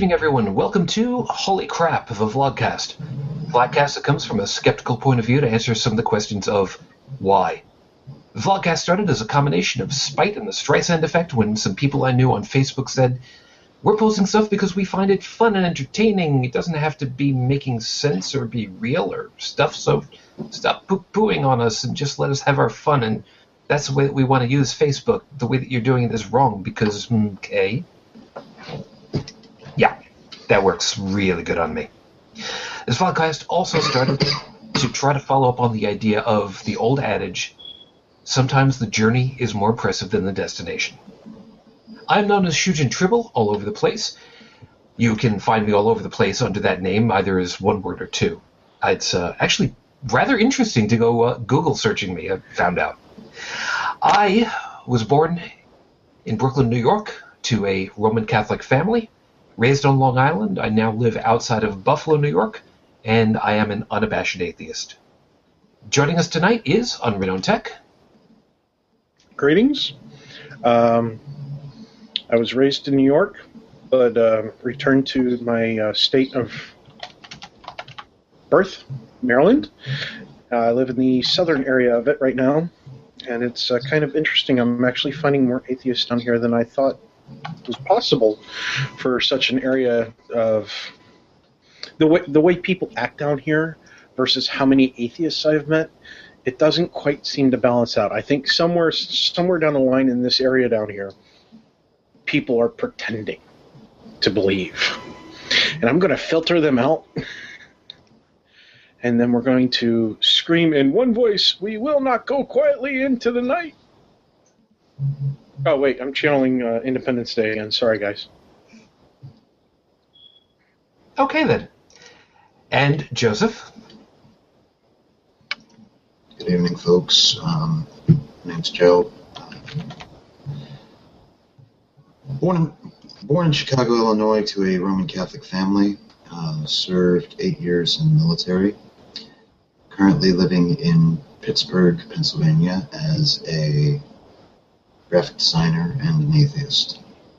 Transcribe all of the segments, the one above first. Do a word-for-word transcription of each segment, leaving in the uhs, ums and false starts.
evening, everyone. Welcome to Holy Crap, the Vlogcast. Vlogcast that comes from a skeptical point of view to answer some of the questions of why. The Vlogcast started as a combination of spite and the Streisand effect when some people I knew on Facebook said, we're posting stuff because we find it fun and entertaining. It doesn't have to be making sense or be real or stuff, so stop poo-pooing on us and just let us have our fun. And that's the way that we want to use Facebook. The way that you're doing it is wrong because, okay. Yeah, that works really good on me. This podcast also started to try to follow up on the idea of the old adage, sometimes the journey is more impressive than the destination. I'm known as Shujin Tribble all over the place. You can find me all over the place under that name, either as one word or two. It's uh, actually rather interesting to go uh, Google searching me, I found out. I was born in Brooklyn, New York, to a Roman Catholic family. Raised on Long Island, I now live outside of Buffalo, New York, and I am an unabashed atheist. Joining us tonight is Unrenowned Tech. Greetings. Um, I was raised in New York, but uh, returned to my uh, state of birth, Maryland. Uh, I live in the southern area of it right now, and it's uh, kind of interesting. I'm actually finding more atheists down here than I thought was possible for such an area of the way the way people act down here versus how many atheists I've met. It doesn't quite seem to balance out. I think somewhere somewhere down the line in this area down here, people are pretending to believe, and I'm going to filter them out, and then we're going to scream in one voice, "We will not go quietly into the night." Oh, wait, I'm channeling uh, Independence Day again. Sorry, guys. Okay, then. And Joseph? Good evening, folks. Um, my name's Joe. Born in, born in Chicago, Illinois, to a Roman Catholic family. Uh, served eight years in the military. Currently living in Pittsburgh, Pennsylvania, as a graphic designer and an atheist.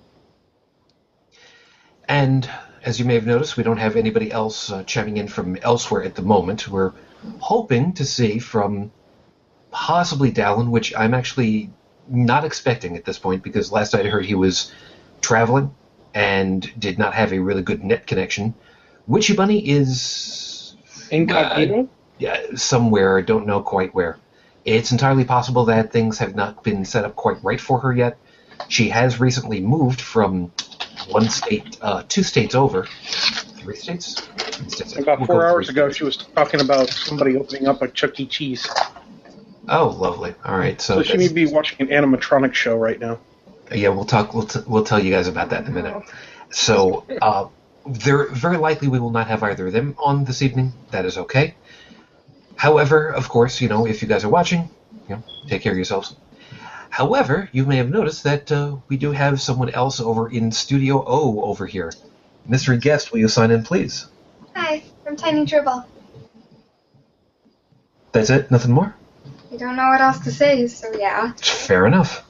And as you may have noticed, we don't have anybody else uh, chiming in from elsewhere at the moment. We're hoping to see from possibly Dallin, which I'm actually not expecting at this point because last I heard he was traveling and did not have a really good net connection. Witchy Bunny is incognito? Uh, yeah, somewhere. I don't know quite where. It's entirely possible that things have not been set up quite right for her yet. She has recently moved from one state, uh, two states over. Three states? Three states. About we'll four hours three ago, states. she was talking about somebody opening up a Chuck E. Cheese. Oh, lovely. All right. So, So she may be watching an animatronic show right now. Yeah, we'll talk. We'll t- we'll tell you guys about that in a minute. So, uh, there very likely we will not have either of them on this evening. That is okay. However, of course, you know, if you guys are watching, you know, take care of yourselves. However, you may have noticed that uh, we do have someone else over in Studio O over here. Mystery guest, will you sign in, please? Hi, I'm Tiny Tribble. That's it? Nothing more? I don't know what else to say, so yeah. Fair enough.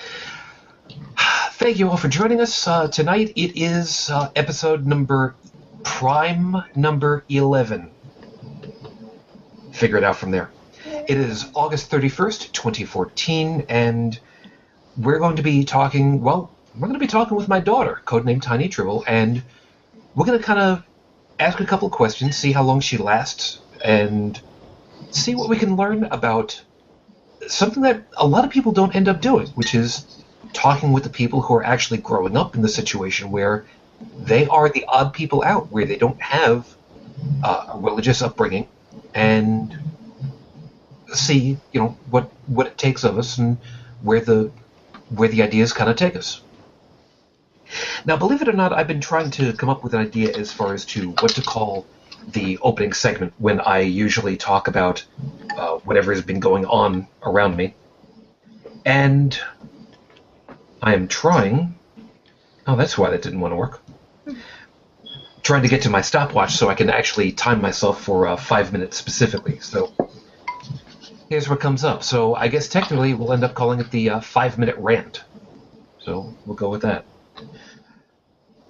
Thank you all for joining us. Uh, tonight it is uh, episode number, prime number eleven. Figure it out from there. It is August thirty-first, twenty fourteen, and we're going to be talking, well, we're going to be talking with my daughter, codenamed Tiny Tribble, and we're going to kind of ask a couple of questions, see how long she lasts, and see what we can learn about something that a lot of people don't end up doing, which is talking with the people who are actually growing up in the situation where they are the odd people out, where they don't have uh, a religious upbringing, and see, you know, what what it takes of us and where the where the ideas kind of take us. Now, believe it or not, I've been trying to come up with an idea as far as to what to call the opening segment when I usually talk about uh, whatever has been going on around me. And I am trying... Oh, that's why that didn't want to work. Trying to get to my stopwatch so I can actually time myself for uh, five minutes specifically. So here's what comes up. So I guess technically we'll end up calling it the uh, five-minute rant. So we'll go with that.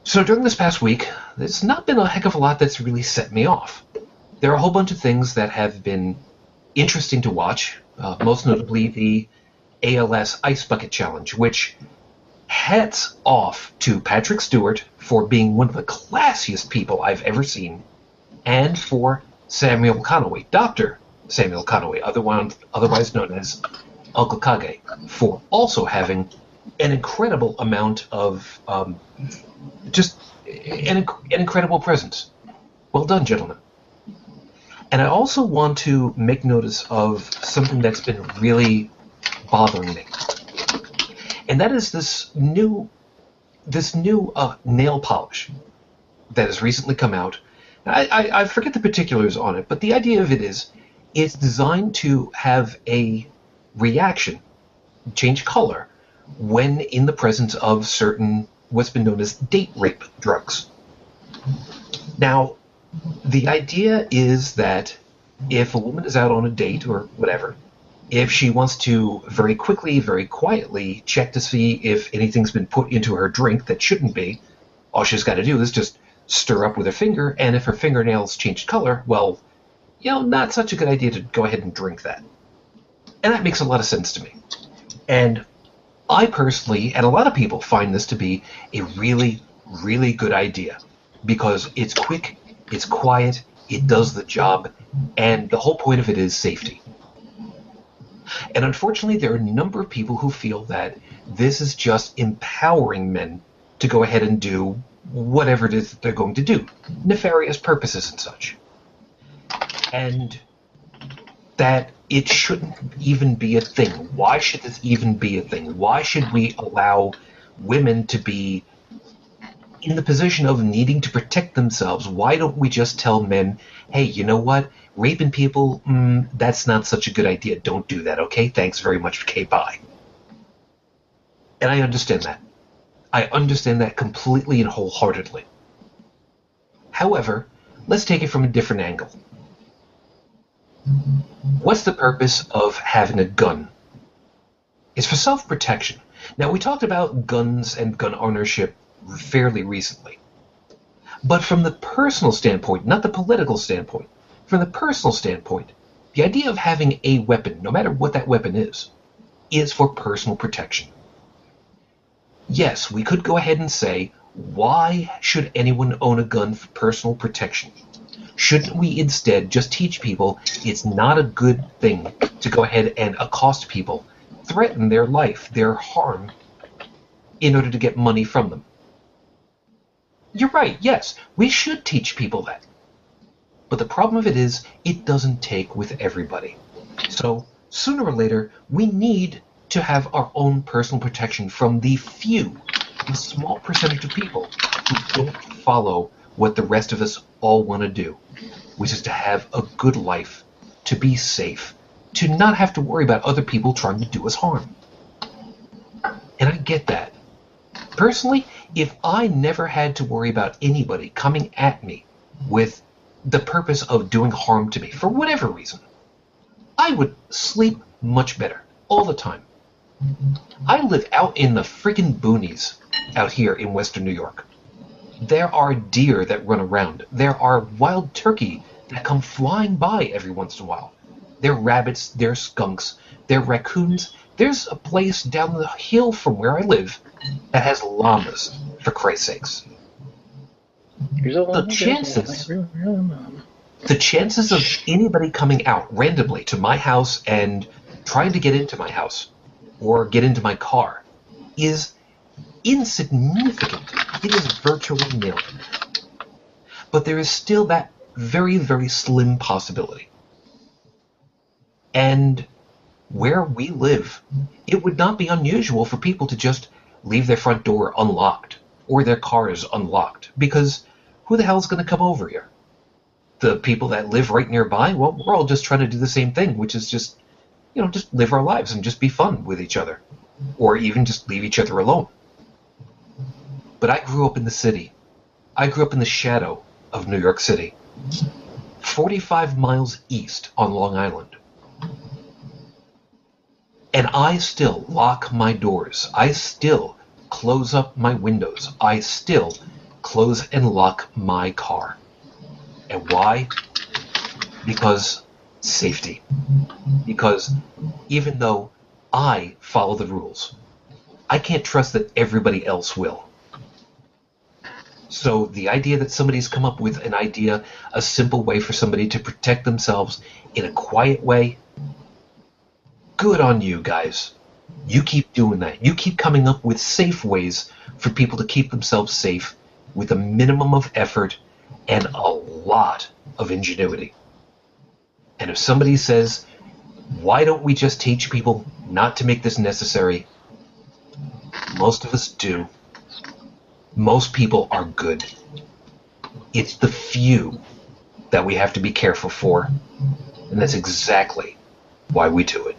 So during this past week, there's not been a heck of a lot that's really set me off. There are a whole bunch of things that have been interesting to watch, uh, most notably the A L S Ice Bucket Challenge, which hats off to Patrick Stewart for being one of the classiest people I've ever seen, and for Samuel Conaway, Doctor Samuel Conaway, otherwise, otherwise known as Uncle Kage, for also having an incredible amount of um, just an, an incredible presence. Well done, gentlemen. And I also want to make notice of something that's been really bothering me. And that is this new this new uh, nail polish that has recently come out. I, I, I forget the particulars on it, but the idea of it is it's designed to have a reaction, change color, when in the presence of certain what's been known as date rape drugs. Now, the idea is that if a woman is out on a date or whatever, if she wants to very quickly, very quietly check to see if anything's been put into her drink that shouldn't be, all she's got to do is just stir up with her finger, and if her fingernails changed color, well, you know, not such a good idea to go ahead and drink that. And that makes a lot of sense to me. And I personally, and a lot of people, find this to be a really, really good idea, because it's quick, it's quiet, it does the job, and the whole point of it is safety. And unfortunately, there are a number of people who feel that this is just empowering men to go ahead and do whatever it is that they're going to do, nefarious purposes and such. And that it shouldn't even be a thing. Why should this even be a thing? Why should we allow women to be in the position of needing to protect themselves? Why don't we just tell men, hey, you know what? Raping people, mm, that's not such a good idea. Don't do that, okay? Thanks very much. Okay, bye. And I understand that. I understand that completely and wholeheartedly. However, let's take it from a different angle. What's the purpose of having a gun? It's for self-protection. Now, we talked about guns and gun ownership fairly recently. But from the personal standpoint, not the political standpoint, from the personal standpoint, the idea of having a weapon, no matter what that weapon is, is for personal protection. Yes, we could go ahead and say, why should anyone own a gun for personal protection? Shouldn't we instead just teach people it's not a good thing to go ahead and accost people, threaten their life, their harm, in order to get money from them? You're right, yes, we should teach people that. But the problem of it is, it doesn't take with everybody. So, sooner or later, we need to have our own personal protection from the few, the small percentage of people who don't follow what the rest of us all want to do, which is to have a good life, to be safe, to not have to worry about other people trying to do us harm. And I get that. Personally, if I never had to worry about anybody coming at me with the purpose of doing harm to me, for whatever reason, I would sleep much better all the time. I live out in the freaking boonies out here in Western New York. There are deer that run around. There are wild turkey that come flying by every once in a while. There are rabbits, there are skunks, there are raccoons. There's a place down the hill from where I live that has llamas, for Christ's sakes. The chances, the chances of anybody coming out randomly to my house and trying to get into my house or get into my car is insignificant. It is virtually nil. But there is still that very, very slim possibility. And where we live, it would not be unusual for people to just leave their front door unlocked or their cars unlocked, because who the hell is going to come over here? The people that live right nearby? Well, we're all just trying to do the same thing, which is just, you know, just live our lives and just be fun with each other, or even just leave each other alone. But I grew up in the city. I grew up in the shadow of New York City, forty-five miles east on Long Island. And I still lock my doors. I still close up my windows. I still close and lock my car. And why? Because safety. Because even though I follow the rules, I can't trust that everybody else will. So the idea that somebody's come up with an idea, a simple way for somebody to protect themselves in a quiet way, good on you guys. You keep doing that. You keep coming up with safe ways for people to keep themselves safe with a minimum of effort and a lot of ingenuity. And if somebody says, why don't we just teach people not to make this necessary? Most of us do. Most people are good. It's the few that we have to be careful for. And that's exactly why we do it.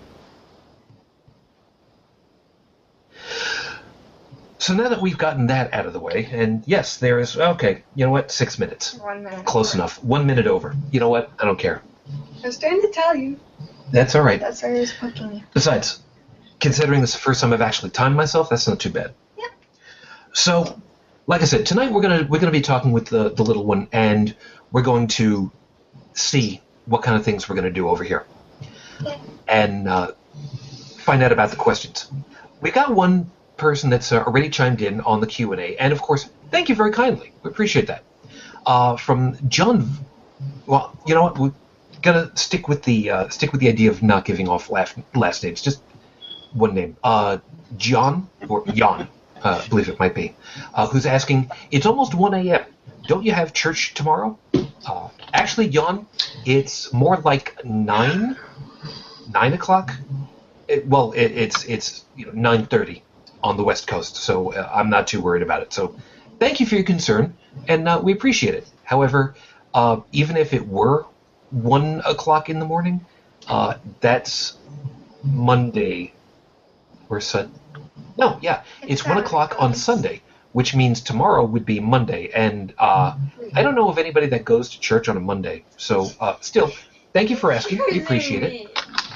So now that we've gotten that out of the way, and yes, there is, okay, you know what, six minutes. One minute. Close enough. One minute over. You know what, I don't care. I was trying to tell you. That's all right. That's why I was poking you. Besides, considering this is the first time I've actually timed myself, that's not too bad. Yep. So, like I said, tonight we're gonna we're gonna be talking with the, the little one, and we're going to see what kind of things we're gonna do over here, Okay. and uh, find out about the questions. We got one person that's uh, already chimed in on the Q and A, and of course, thank you very kindly. We appreciate that. Uh, from John. Well, you know what? We're gonna stick with the uh, stick with the idea of not giving off last, last names. Just one name. Uh, John or Jan, uh, I believe it might be, uh, who's asking. It's almost one a.m. Don't you have church tomorrow? Uh, actually, Jan, it's more like nine, nine o'clock. It, well, it, it's it's you know nine thirty on the West Coast, so uh, I'm not too worried about it. So, thank you for your concern, and uh, we appreciate it. However, uh, even if it were one o'clock in the morning, uh, that's Monday or Sun. No, yeah, it's, It's one Saturday, o'clock on guys. Sunday, which means tomorrow would be Monday, and uh, I don't know of anybody that goes to church on a Monday. So, uh, still, thank you for asking. We appreciate it.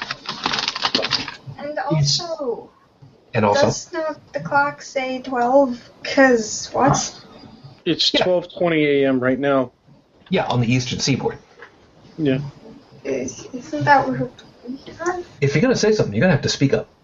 And also, And also, does not the clock say twelve? Because what? It's Yeah. twelve twenty a.m. right now. yeah, on the Eastern Seaboard. Yeah. Is, isn't that what we are? If you're gonna say something, you're gonna have to speak up.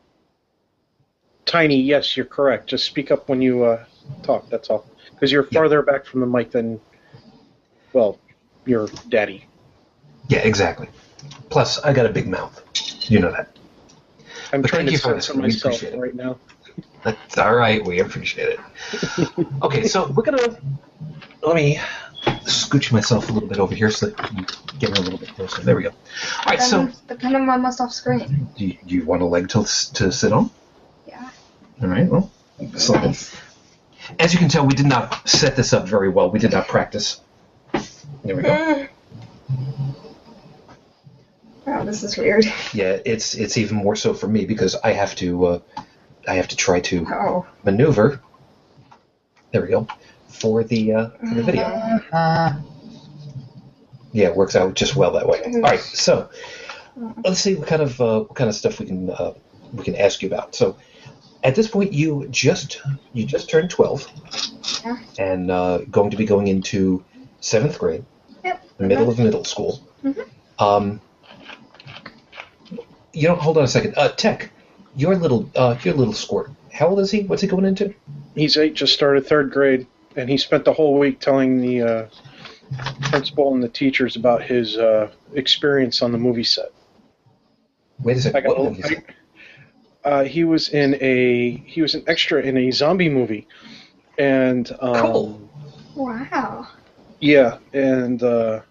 Tiny, yes, you're correct. Just speak up when you uh, talk, that's all. Because you're Yeah. farther back from the mic than, well, your daddy. Yeah, exactly. Plus, I got a big mouth. You know that. I'm But trying thank to you for censor asking. We myself appreciate it. right now. That's all right. We appreciate it. Okay, so we're gonna let me scooch myself a little bit over here so that you get a little bit closer. There we go. All right. So, Then the pen I'm almost off screen. do you, do you want a leg to to sit on? Yeah. All right. Well, so Nice. as you can tell, we did not set this up very well. We did not practice. There we go. Mm. Wow, this is weird. Yeah, it's it's even more so for me because I have to uh, I have to try to Oh. maneuver. There we go for the uh, for the video. Yeah, it works out just well that way. All right, so let's see what kind of uh, what kind of stuff we can uh, we can ask you about. So, at this point, you just you just turned twelve, Yeah. and uh, going to be going into seventh grade, Yep. the middle of middle school. Mhm. Um, you don't hold on a second. Uh, Tech, your little uh, your little squirt. How old is he? What's he going into? He's eight, just started third grade, and he spent the whole week telling the uh, principal and the teachers about his uh, experience on the movie set. Wait a I second. got, What movie is it? uh, he was in a he was an extra in a zombie movie, and um, Cool. Wow. yeah, and uh,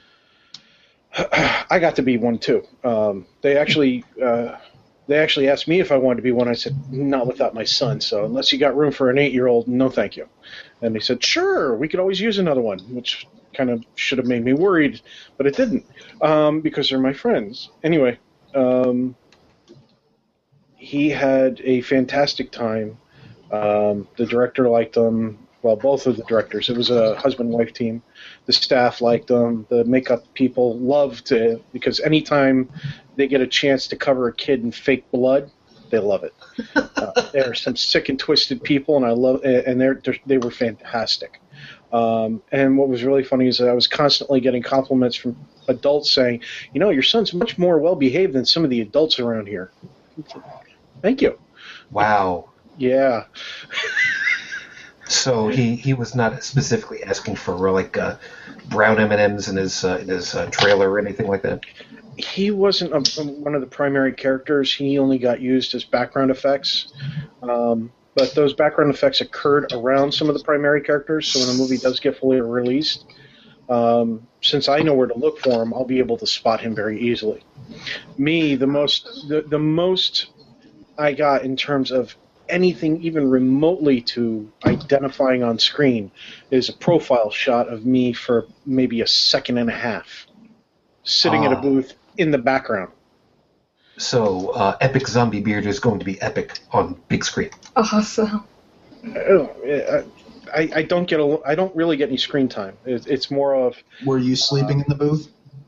I got to be one too. Um, they actually uh, they actually asked me if I wanted to be one. I said not without my son. So unless you got room for an eight-year-old, no, thank you. And they said sure, we could always use another one, which kind of should have made me worried, but it didn't um, because they're my friends. Anyway, um, he had a fantastic time. Um, the director liked him. Well, both of the directors. It was a husband-wife team. The staff liked them. The makeup people loved it because anytime they get a chance to cover a kid in fake blood, they love it. Uh, there are some sick and twisted people, and I love, and they're, they're they were fantastic. Um, and what was really funny is that I was constantly getting compliments from adults saying, you know, your son's much more well-behaved than some of the adults around here. Thank you. Wow. Yeah. So he, he was not specifically asking for uh, like uh, brown M and M's in his uh, in his uh, trailer or anything like that. He wasn't a, one of the primary characters. He only got used as background effects. Um, but those background effects occurred around some of the primary characters, so when the movie does get fully released, um, since I know where to look for him, I'll be able to spot him very easily. Me, the most the, the most I got in terms of anything even remotely to identifying on screen is a profile shot of me for maybe a second and a half, sitting Ah. at a booth in the background. So uh, Epic Zombie Beard is going to be epic on big screen. Awesome. I, I, I don't get a, I don't really get any screen time. It, it's more of Were you sleeping in the booth?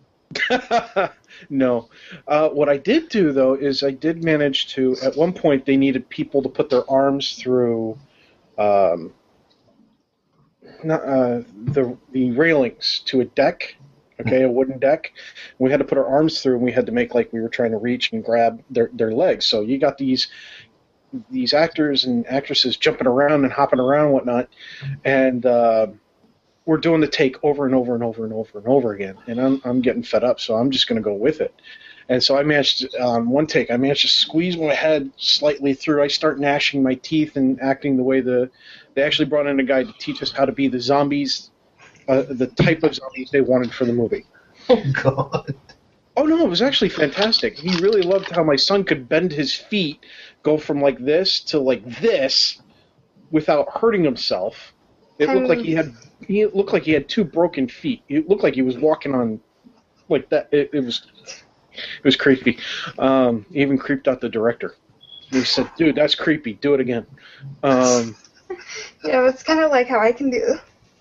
no. Uh, what I did do though is I did manage to. At one point, they needed people to put their arms through, um, not, uh, the the railings to a deck. Okay, a wooden deck. We had to put our arms through, and we had to make like we were trying to reach and grab their their legs. So you got these these actors and actresses jumping around and hopping around and whatnot, and uh, we're doing the take over and over and over and over and over again. And I'm I'm getting fed up, so I'm just going to go with it. And so I managed um, one take. I managed to squeeze my head slightly through. I start gnashing my teeth and acting the way the they actually brought in a guy to teach us how to be the zombies. Uh, the type of zombies they wanted for the movie. Oh, God. Oh, no, it was actually fantastic. He really loved how my son could bend his feet, go from like this to like this without hurting himself. It looked like he had he looked like he had two broken feet. It looked like he was walking on like that. It, it was it was creepy. Um, he even creeped out the director. He said, "Dude, that's creepy. Do it again." Um, Yeah, it's kind of like how I can do.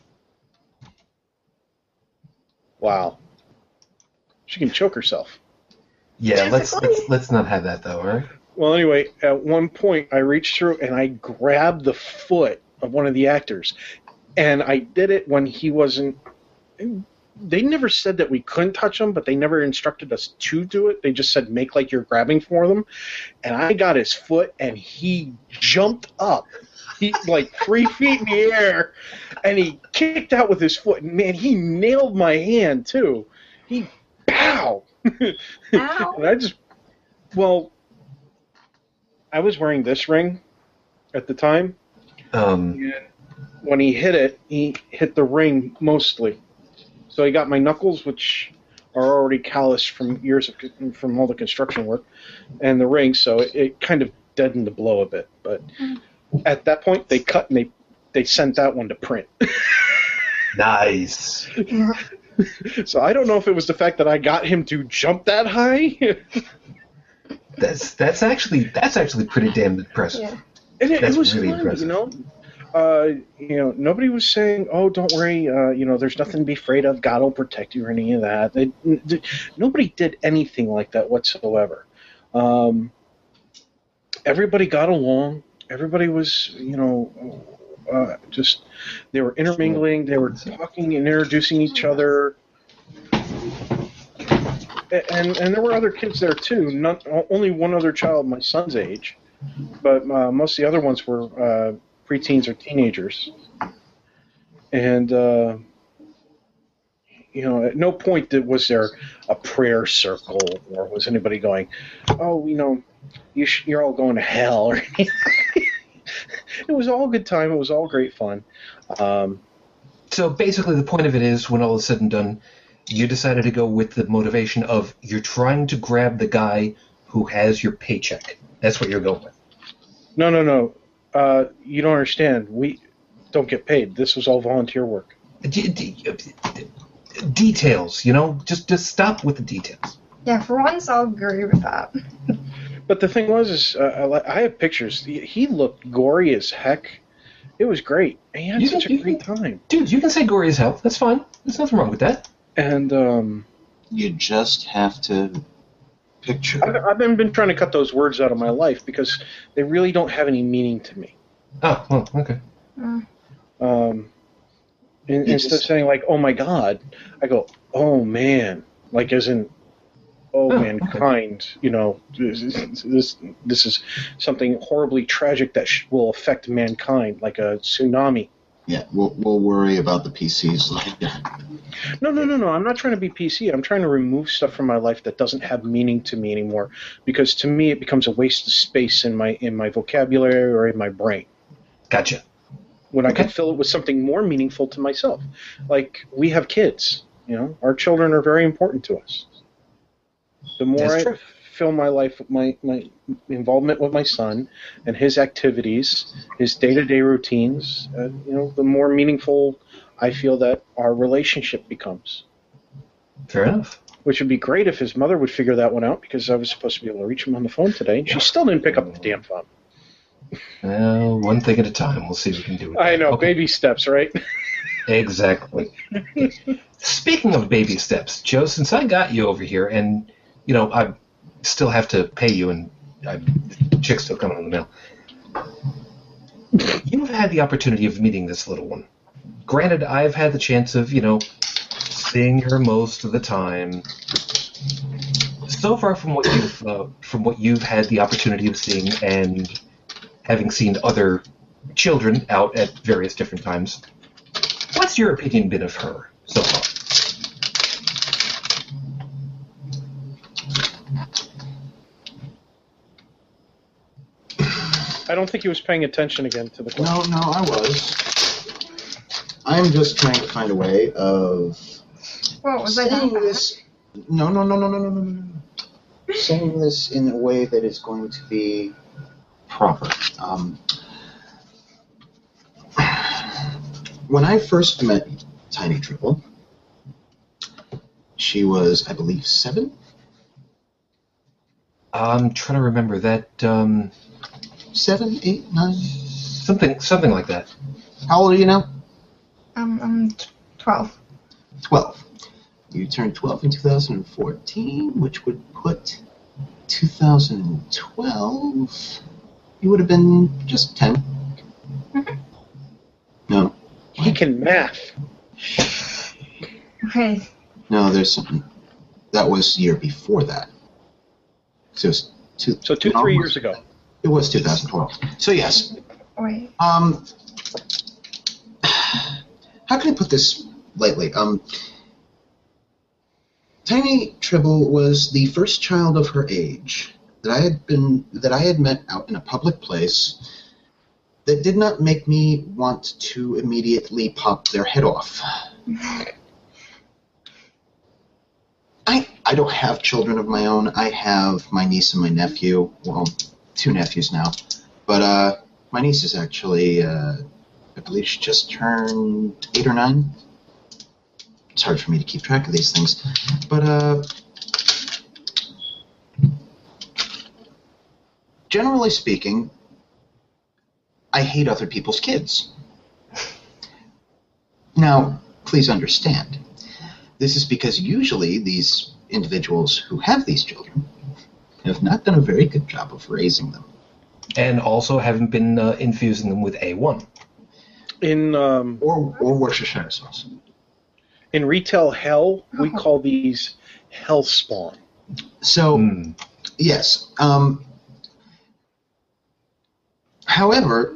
wow. She can choke herself. Yeah, let's, Basically. let's let's not have that though, all right? Well, anyway, at one point I reached through and I grabbed the foot of one of the actors, and I did it when he wasn't. They never said that we couldn't touch him, but they never instructed us to do it. They just said make like you're grabbing for them, and I got his foot, and he jumped up, he like three feet in the air, and he kicked out with his foot. And man, he nailed my hand too. He pow. Ow. And I just, well, I was wearing this ring at the time, Um, and when he hit it, he hit the ring mostly. So he got my knuckles, which are already calloused from years of from all the construction work, and the ring. So it, it kind of deadened the blow a bit. But at that point, they cut and they they sent that one to print. nice. Yeah. So I don't know if it was the fact that I got him to jump that high. That's that's actually that's actually pretty damn impressive. Yeah. And it, That's it was really fun, impressive. you know. Uh, you know, nobody was saying, "Oh, don't worry, uh, you know, there's nothing to be afraid of. God will protect you," or any of that. They, they, nobody did anything like that whatsoever. Um, everybody got along. Everybody was, you know, uh, just they were intermingling. They were talking and introducing each other. And and there were other kids there too. Not only one other child my son's age, but uh, most of the other ones were uh, preteens or teenagers. And uh, you know, at no point did, was there a prayer circle or was anybody going, "Oh, you know, you sh- you're all going to hell." Or anything. It was all a good time. It was all great fun. Um, So basically, the point of it is, when all is said and done, you decided to go with the motivation of you're trying to grab the guy who has your paycheck. That's what you're going with. no, no, no. Uh, you don't understand. We don't get paid. This was all volunteer work. D- d- details, you know, just just stop with the details. Yeah, for once I'll agree with that. But the thing was, is uh, I li- I have pictures. He, he looked gory as heck. It was great. And he had You such can- a you great can- time. Dude, you can say gory as hell. That's fine. There's nothing wrong with that. And um, You just have to picture. I've, I've been, been trying to cut those words out of my life because they really don't have any meaning to me. Oh, well, okay. Mm. Um, In, You instead of just- saying like, "Oh my God," I go, "Oh man," like as in, "Oh, Oh, mankind." You know, this this this is something horribly tragic that sh- will affect mankind, like a tsunami. Yeah, we'll we'll worry about the P Cs later. No, no, no, no. I'm not trying to be P C. I'm trying to remove stuff from my life that doesn't have meaning to me anymore, because to me it becomes a waste of space in my in my vocabulary or in my brain. Gotcha. When I Okay. can fill it with something more meaningful to myself. Like, we have kids, you know, our children are very important to us. The more That's I true. fill my life with my, my involvement with my son and his activities, his day-to-day routines, uh, you know, the more meaningful I feel that our relationship becomes. Fair enough. Which would be great if his mother would figure that one out, because I was supposed to be able to reach him on the phone today, and she still didn't pick up the damn phone. Well, one thing at a time. We'll see if we can do it. I know, Okay. baby steps, right? Exactly. Speaking of baby steps, Joe, since I got you over here, and you know I still have to pay you, and I, chick's still coming in the mail. You've had the opportunity of meeting this little one. Granted, I've had the chance of, you know, seeing her most of the time. So far from what you've uh, from what you've had the opportunity of seeing, and having seen other children out at various different times, what's your opinion been of her so far? I don't think he was paying attention again to the question. No, no, I was. I'm just trying to find a way of What was I saying doing? this. No, no, no, no, no, no, no, no, no. Saying this in a way that is going to be proper. Um, when I first met Tiny Triple, she was, I believe, seven. I'm trying to remember that um, Seven, eight, nine. something something like that. How old are you now? Um, I'm t- twelve. twelve. You turned twelve in two thousand fourteen, which would put two thousand twelve. You would have been just ten. Mhm. No, He can math. Okay. no, there's something. That was the year before that. So it was two. So two, three years ago. It was two thousand twelve. So yes. Wait. Um. How can I put this lightly? Um. Tiny Tribble was the first child of her age that I had been that I had met out in a public place that did not make me want to immediately pop their head off. I I don't have children of my own. I have my niece and my nephew. Well, two nephews now, but uh, my niece is actually uh, I believe she just turned eight or nine. It's hard for me to keep track of these things, but uh, generally speaking, I hate other people's kids. Now, please understand, this is because usually these individuals who have these children have not done a very good job of raising them. And also haven't been uh, infusing them with A one. In um, Or, or Worcestershire sauce. in retail hell, we call these hell spawn. So, Mm. yes. Um, however,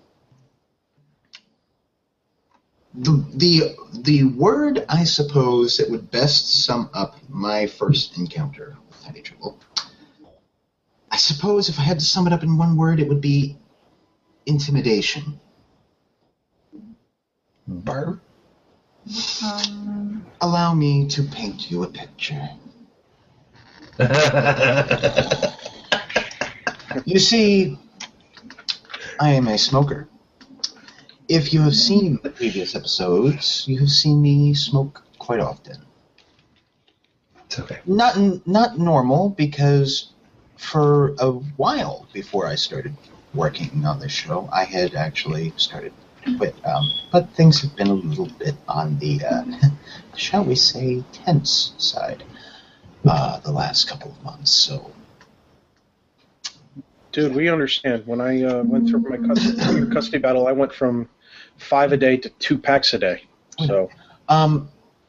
the, the the word I suppose that would best sum up my first encounter with Tiny Triple, I suppose if I had to sum it up in one word, it would be intimidation. Barb? Um, Allow me to paint you a picture. You see, I am a smoker. If you have seen the previous episodes, you have seen me smoke quite often. It's okay. Not not normal, because for a while before I started working on this show, I had actually started to quit. Um, but things have been a little bit on the, uh, shall we say, tense side uh, the last couple of months. So, Dude, we understand. When I uh, went through my custody, custody battle, I went from five a day to two packs a day. So, Um,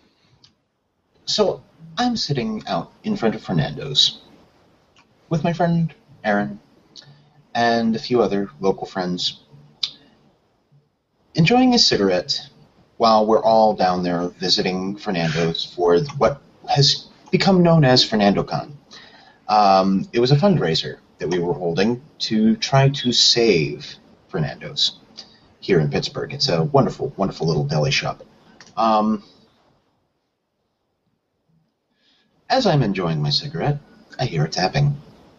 so I'm sitting out in front of Fernando's with my friend Aaron and a few other local friends, enjoying a cigarette while we're all down there visiting Fernando's for what has become known as FernandoCon. Um, it was a fundraiser that we were holding to try to save Fernando's here in Pittsburgh. It's a wonderful, wonderful little deli shop. Um, as I'm enjoying my cigarette, I hear a tapping.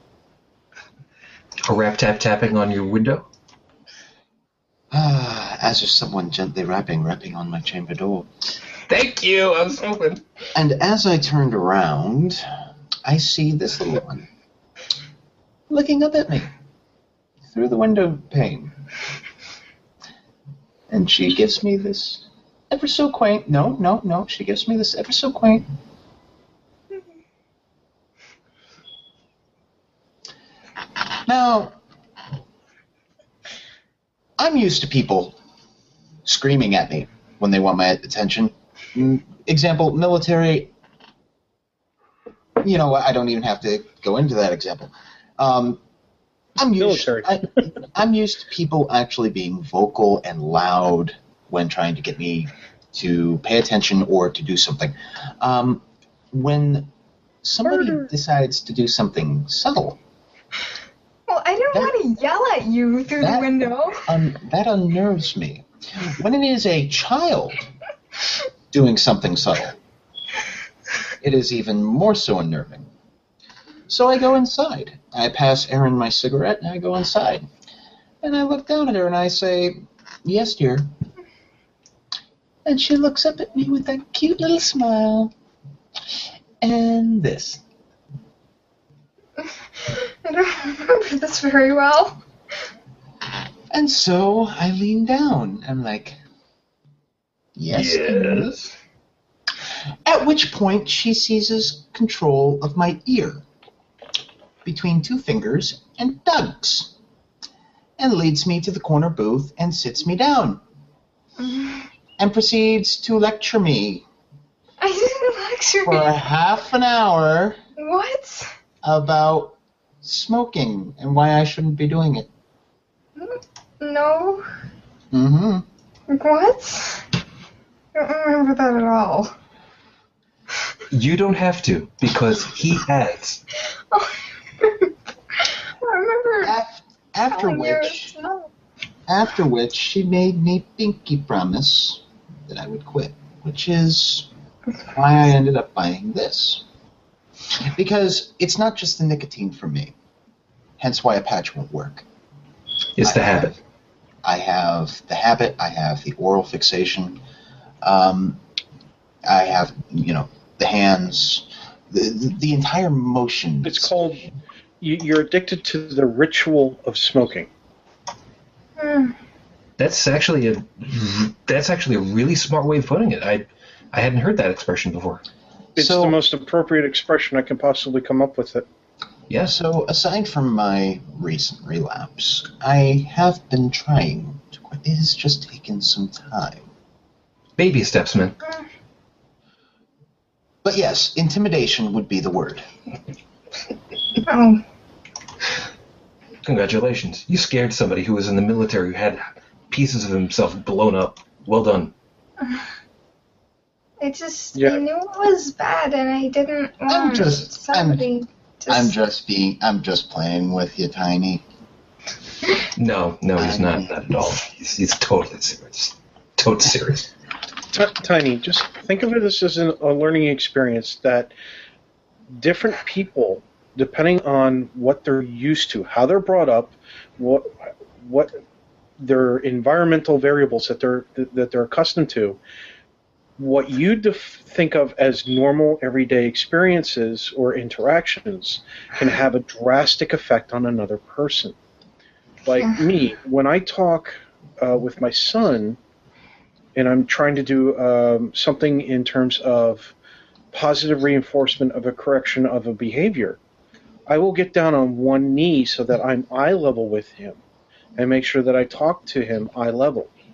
A rap tap tapping on your window? Ah, as if someone gently rapping, rapping on my chamber door. Thank you, I was hoping. And as I turned around, I see this little one looking up at me through the window pane. And she gives me this ever so quaint, no, no, no, she gives me this ever so quaint. Now, I'm used to people screaming at me when they want my attention. Mm, Example, military, you know, I don't even have to go into that example. Um, I'm used, Military. I, I'm used to people actually being vocal and loud when trying to get me to pay attention or to do something. Um, when somebody Murder. decides to do something subtle, Well, I didn't That- want to yell at you through that- the window. um, that unnerves me. When it is a child doing something subtle, it is even more so unnerving. So I go inside. I pass Erin my cigarette, and I go inside. And I look down at her, and I say, "Yes, dear." And she looks up at me with that cute little smile. And this. I don't remember this very well. And so I lean down. I'm like, "Yes, dear." Yes. At which point she seizes control of my ear between two fingers and tugs and leads me to the corner booth and sits me down and proceeds to lecture me I didn't lecture for a half an hour What? about smoking and why I shouldn't be doing it. No. Mm-hmm. What? I don't remember that at all. You don't have to, because he has. Oh, I remember Af- after telling you which, it's not. after which she made me pinky promise that I would quit, which is why I ended up buying this. Because it's not just the nicotine for me, hence why a patch won't work. It's the I habit. Have, I have the habit, I have the oral fixation, um, I have, you know, the hands, the, the, the entire motion. it's called, you, you're addicted to the ritual of smoking. Hmm. That's actually a that's actually a really smart way of putting it. I I hadn't heard that expression before. It's So- the most appropriate expression I can possibly come up with it. Yes. So, aside from my recent relapse, I have been trying to quit. It has just taken some time. Baby steps, man. But yes, intimidation would be the word. Oh. Congratulations. You scared somebody who was in the military who had pieces of himself blown up. Well done. I just, Yeah. I knew it was bad and I didn't I'm want just- I'm- somebody to... I'm just being, I'm just playing with you, Tiny. No, no, he's not, not at all. He's, he's totally serious. Totally serious. T- Tiny, just think of it as, as an, a learning experience that different people, depending on what they're used to, how they're brought up, what what their environmental variables that they're that they're accustomed to, what you def- think of as normal everyday experiences or interactions can have a drastic effect on another person. Like Yeah. me, when I talk uh, with my son, and I'm trying to do um, something in terms of positive reinforcement of a correction of a behavior, I will get down on one knee so that I'm eye level with him and make sure that I talk to him eye level.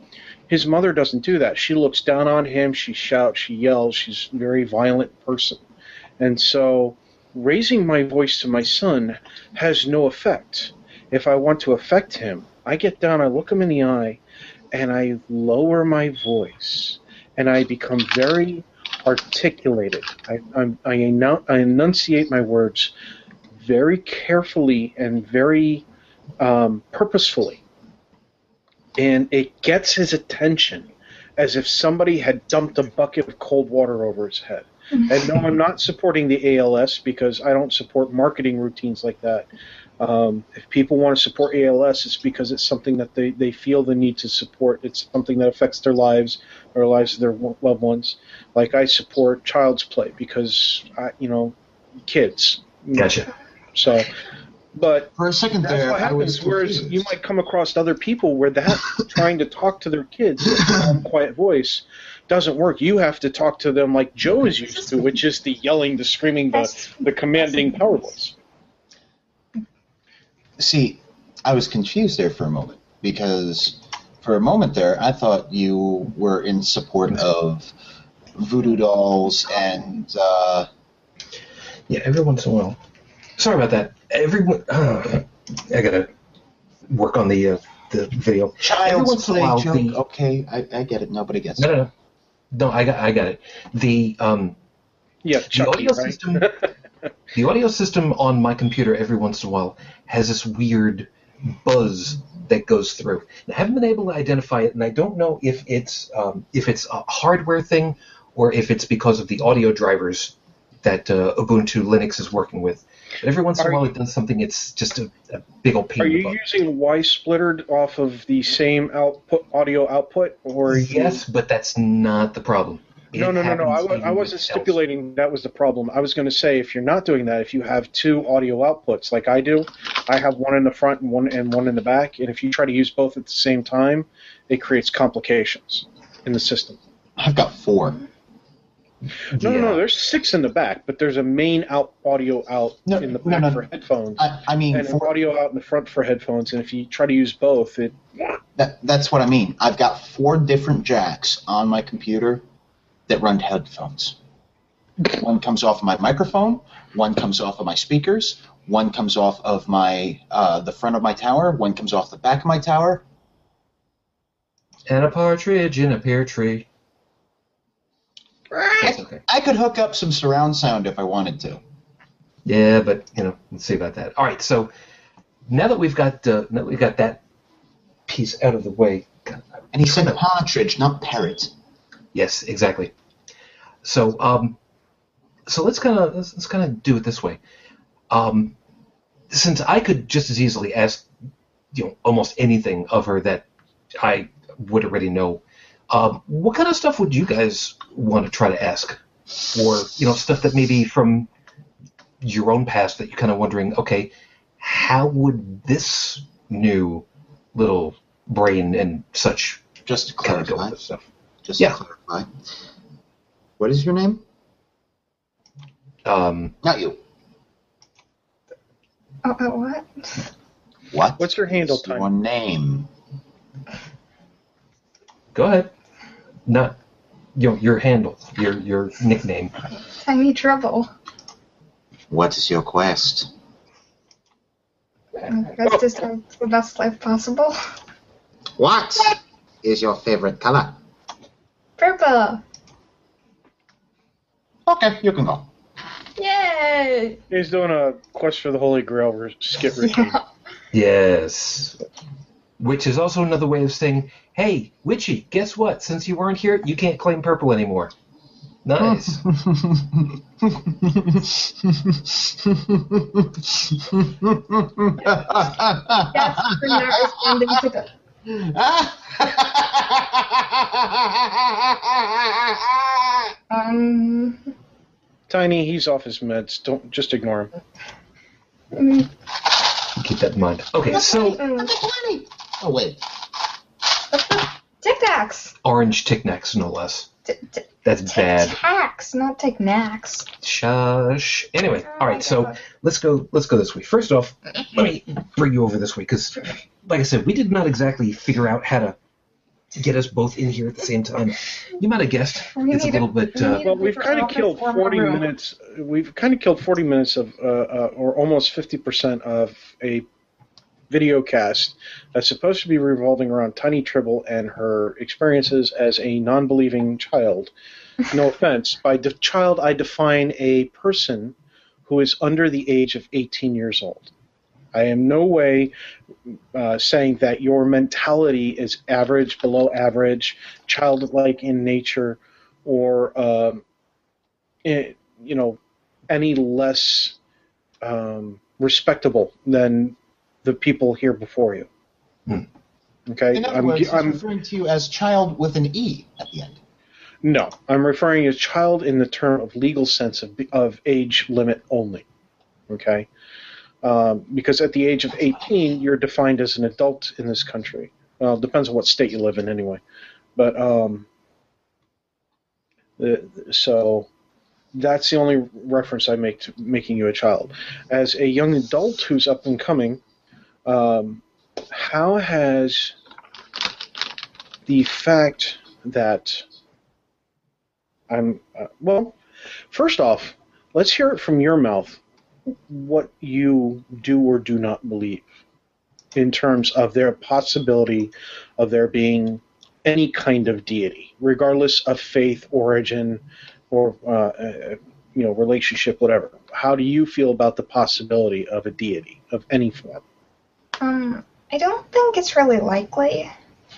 His mother doesn't do that. She looks down on him. She shouts. She yells. She's a very violent person. And so raising my voice to my son has no effect. If I want to affect him, I get down, I look him in the eye, and I lower my voice. And I become very articulated. I, I'm, I, enun- I enunciate my words very carefully and very um, purposefully. And it gets his attention as if somebody had dumped a bucket of cold water over his head. And no, I'm not supporting the A L S because I don't support marketing routines like that. Um, if people want to support A L S, it's because it's something that they, they feel the need to support. It's something that affects their lives or lives of their loved ones. Like I support Child's Play because, I, you know, kids. Gotcha. So, but For a second that's there, what I was happens. Whereas confused. you might come across other people where that trying to talk to their kids in a calm, quiet voice doesn't work. You have to talk to them like Joe is used to, which is the yelling, the screaming, the, the commanding power voice. See, I was confused there for a moment because for a moment there I thought you were in support of voodoo dolls and uh, Yeah, every once in a while. Sorry about that. Everyone, uh, I gotta work on the uh, the video. Every child's once in a play while, joke. the- Okay, I, I get it. Nobody gets No, it. no, no. No, I got, I got it. The um, Yeah, the Chucky, audio right? system, the audio system on my computer every once in a while has this weird buzz that goes through. And I haven't been able to identify it, and I don't know if it's um, if it's a hardware thing or if it's because of the audio drivers that uh, Ubuntu Linux is working with. But every once in Are a while, you- it does something. It's just a, a big old pain Are in the you butt. using Y-splittered off of the same output audio output, or are you- Yes, but that's not the problem. It No, no, no, no. I, happens wa- even I wasn't with stipulating that was the problem. I was going to say if you're not doing that, if you have two audio outputs like I do, I have one in the front and one and one in the back, and if you try to use both at the same time, it creates complications in the system. I've got four. cells. No, Yeah. no, no. There's six in the back, but there's a main out audio out No, in the no, back no. for headphones, I, I mean, and an four, audio out in the front for headphones. And if you try to use both, it that, that's what I mean. I've got four different jacks on my computer that run headphones. One comes off of my microphone, one comes off of my speakers, one comes off of my uh, the front of my tower, one comes off the back of my tower. And a partridge in a pear tree. That's okay. I could hook up some surround sound if I wanted to. Yeah, but you know, let's see about that. All right, so now that we've got uh, now that we've got that piece out of the way. God, And he said partridge, not parrot. yes, exactly. So, um, so let's kind of let's, let's kind of do it this way. Um, since I could just as easily ask, you know, almost anything of her that I would already know. Um, what kind of stuff would you guys want to try to ask, or you know, stuff that maybe from your own past that you're kind of wondering, okay, how would this new little brain and such Just to kind of go clarify, with this stuff? just Yeah. to clarify, what is your name? Um, Not you. Oh, oh, what? What? What's your handle is your time? name? go ahead. Not your your handle, your your nickname. Tiny Trouble. What is your quest? That's just have the best life possible. What is your favorite color? Purple. Okay, you can go. Yay! He's doing a Quest for the Holy Grail r- skit routine. Yes. Which is also another way of saying, hey, Witchy, guess what? Since you weren't here, you can't claim purple anymore. Nice. Yes, for not responding to the. Um. Tiny, he's off his meds. Don't just ignore him. mm, Keep that in mind. Okay, so mm, Oh, wait. Tic Tacs. orange Tic Tacs, no less. T- t- That's Tic bad. Tacs, not Tic Nacs. Shush. Anyway, all right. So let's go. Let's go this way. First off, let me bring you over this way because, like I said, we did not exactly figure out how to get us both in here at the same time. You might have guessed We it's a need little a- bit. we Uh, need Well, we've kind of Office killed form forty room. minutes. We've kind of killed forty minutes of, uh, uh, or almost fifty percent of a video cast that's supposed to be revolving around Tiny Tribble and her experiences as a non-believing child. No offense. By de- child, I define a person who is under the age of eighteen years old. I am no way uh, saying that your mentality is average, below average, childlike in nature, or um, eh, you know, any less um, respectable than the people here before you. Hmm. Okay, In other I'm, words, he's I'm referring to you as child with an E at the end. no, I'm referring to child in the term of legal sense of of age limit only. Okay, um, because at the age of eighteen, you're defined as an adult in this country. Well, it depends on what state you live in, anyway. But um, the, so that's the only reference I make to making you a child. As a young adult who's up and coming, um, how has the fact that I'm uh, well, first off, let's hear it from your mouth what you do or do not believe in terms of their possibility of there being any kind of deity, regardless of faith, origin, or uh, uh, you know, relationship, whatever. How do you feel about the possibility of a deity of any form? Um, I don't think it's really likely.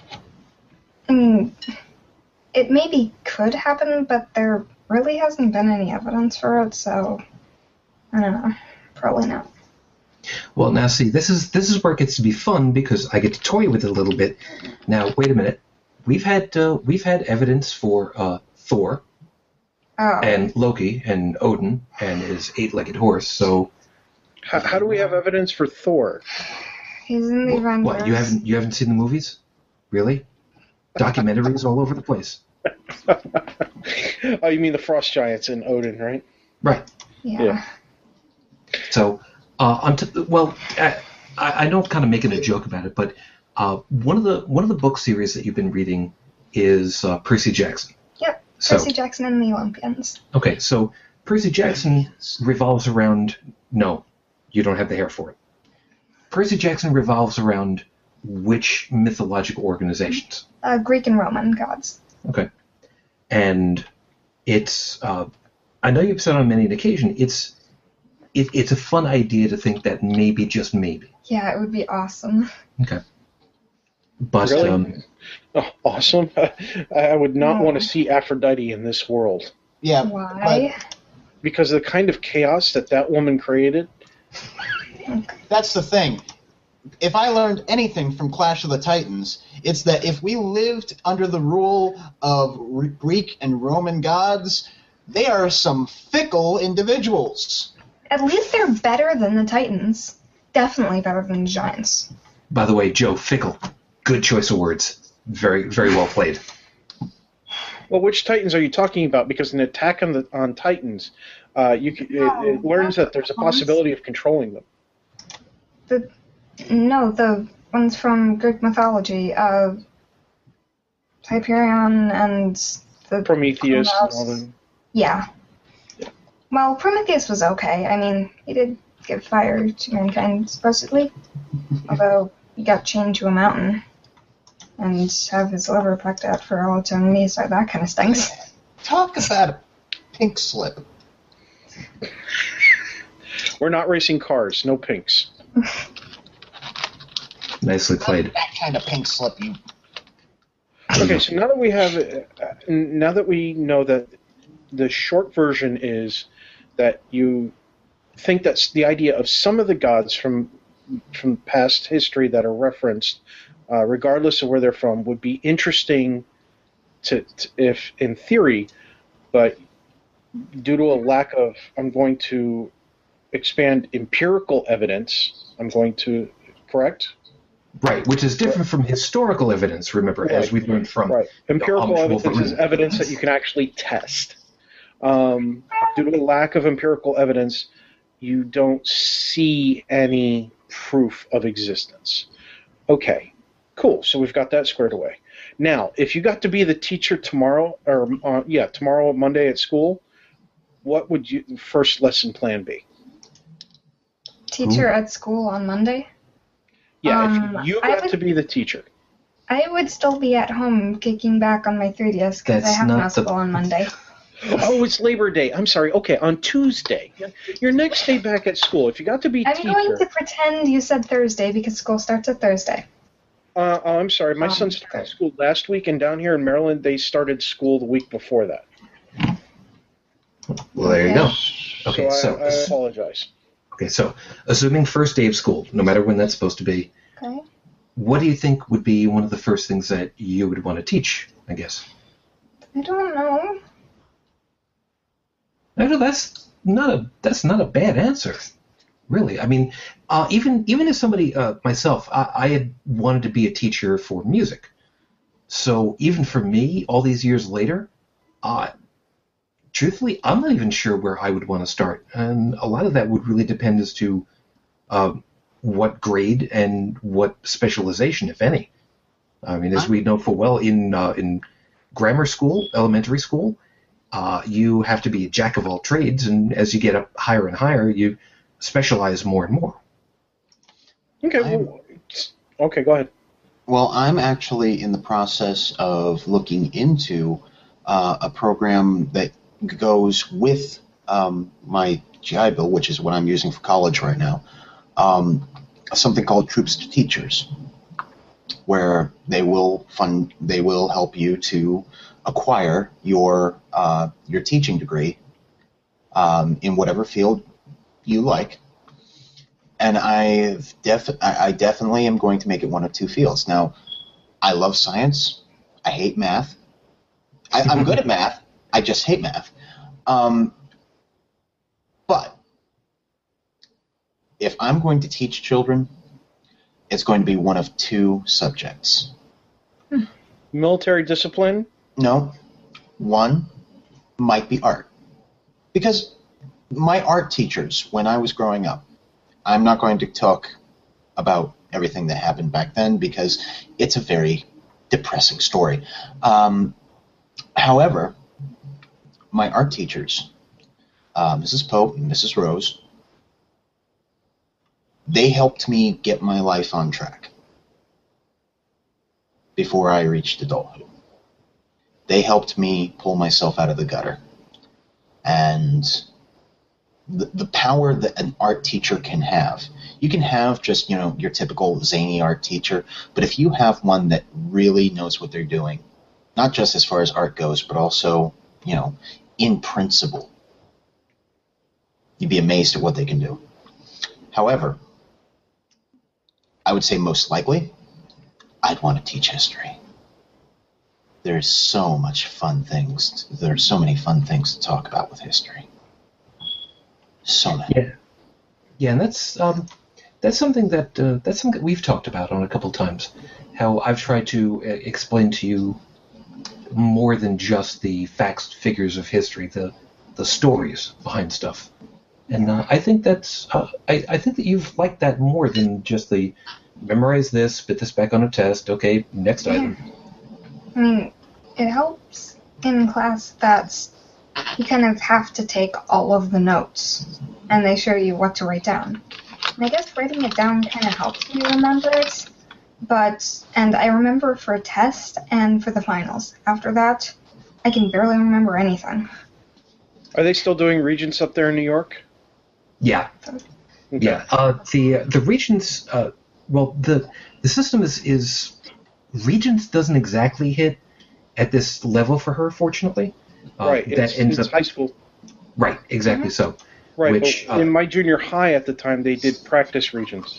I mean, it maybe could happen, but there really hasn't been any evidence for it, so I don't know. Probably not. well, now see, this is this is where it gets to be fun because I get to toy with it a little bit. Now, wait a minute. We've had uh, we've had evidence for uh, Thor Oh, and Loki and Odin and his eight-legged horse. So, How, how do we have evidence for Thor? he's in the Avengers. what you haven't you haven't seen the movies? Really? Documentaries all over the place. Oh, you mean the frost giants in Odin, right? Right. Yeah. Yeah. So, uh, on to, well, I, I know I'm kind of making a joke about it, but uh, one of the one of the book series that you've been reading is uh, Percy Jackson. Yep. So, Percy Jackson and the Olympians. okay, so Percy Jackson revolves around. No, you don't have the hair for it. Percy Jackson revolves around which mythological organizations? Uh, Greek and Roman gods. Okay, and it's. Uh, I know you've said on many an occasion it's. It, it's a fun idea to think that maybe, just maybe. Yeah, it would be awesome. Okay. But Really? um, Oh, awesome. I would not Hmm. want to see Aphrodite in this world. Yeah, Why? Because of the kind of chaos that that woman created. but that's the thing. If I learned anything from Clash of the Titans, it's that if we lived under the rule of R- Greek and Roman gods, they are some fickle individuals. At least they're better than the Titans. Definitely better than the Giants. by the way, Joe, fickle. Good choice of words. Very, very well played. Well, which Titans are you talking about? Because in Attack on the on Titans, uh, you c- it, it learns that there's a possibility of controlling them. The no, the ones from Greek mythology. Uh, Hyperion and the Prometheus and all Kronos. them. Yeah. Well, Prometheus was okay. I mean, he did give fire to mankind, supposedly. Although he got chained to a mountain and have his liver plucked out for all eternity, so that kind of stinks. Talk about a pink slip. We're not racing cars. No pinks. Nicely played. That kind of pink slip, you. Okay, so now that we have, uh, now that we know that the short version is that you think that's the idea of some of the gods from from past history that are referenced, uh, regardless of where they're from, would be interesting to, to if in theory, but due to a lack of, I'm going to expand empirical evidence. I'm going to correct. Right, which is different from historical evidence, remember, as Right. we've learned from. Right. Empirical um, evidence is evidence that you can actually test. Um, due to the lack of empirical evidence, you don't see any proof of existence. Okay, cool. So we've got that squared away. Now, if you got to be the teacher tomorrow, or uh, yeah, tomorrow Monday at school, what would you first lesson plan be? Teacher Ooh. at school on Monday? Yeah, Um, if you I got would- to be the teacher. I would still be at home kicking back on my three D S because I That's have not no the- school on Monday. Oh, it's Labor Day. I'm sorry. Okay, on Tuesday, your next day back at school. If you got to be I'm teacher, going to pretend you said Thursday because school starts at Thursday. uh, oh, I'm sorry. My Um, son started school last week, and down here in Maryland, they started school the week before that. Well, there you go. Okay, so, so- I, I apologize. Okay, so assuming first day of school, no matter when that's supposed to be, Okay. what do you think would be one of the first things that you would want to teach, I guess? I don't know. I know that's not a that's not a bad answer, really. I mean, uh, even even as somebody uh, myself, I, I had wanted to be a teacher for music. So even for me, all these years later, uh, truthfully, I'm not even sure where I would want to start, and a lot of that would really depend as to uh, what grade and what specialization, if any. I mean, as we know full well, in uh, in grammar school, elementary school, uh, you have to be a jack of all trades, and as you get up higher and higher, you specialize more and more. Okay. I'm- Well, okay. Go ahead. Well, I'm actually in the process of looking into uh, a program that goes with um, my G I Bill, which is what I'm using for college right now, um, something called Troops to Teachers, where they will fund, they will help you to acquire your uh, your teaching degree um, in whatever field you like. And I def I I definitely am going to make it one of two fields. Now, I love science. I hate math. I, I'm good at math. I just hate math. Um, but if I'm going to teach children, it's going to be one of two subjects. Military discipline. No, one might be art. Because my art teachers, when I was growing up, I'm not going to talk about everything that happened back then because it's a very depressing story. Um, however, my art teachers, uh, Missus Pope and Missus Rose, they helped me get my life on track before I reached adulthood. They helped me pull myself out of the gutter. And the, the power that an art teacher can have, you can have just, you know, your typical zany art teacher, but if you have one that really knows what they're doing, not just as far as art goes, but also, you know, in principle, you'd be amazed at what they can do. However, I would say most likely, I'd want to teach history. There's so much fun things. There's so many fun things to talk about with history. So many. Yeah, yeah, and that's um, that's something that uh, that's something that we've talked about on a couple of times. How I've tried to uh, explain to you more than just the facts, figures of history, the the stories behind stuff. And uh, I think that's uh, I, I think that you've liked that more than just the memorize this, spit this back on a test. Okay, next Yeah. item. I mean, it helps in class that you kind of have to take all of the notes, and they show you what to write down. And I guess writing it down kind of helps me remember it, but, and I remember for a test and for the finals. After that, I can barely remember anything. Are they still doing Regents up there in New York? Yeah, Okay. yeah. Uh, the the Regents. Uh, well, the the system is is Regents doesn't exactly hit at this level for her, fortunately. Uh, Right. That It's, ends it's up high school. right. Exactly so. Right. Which, but uh, in my junior high at the time, they did practice Regents.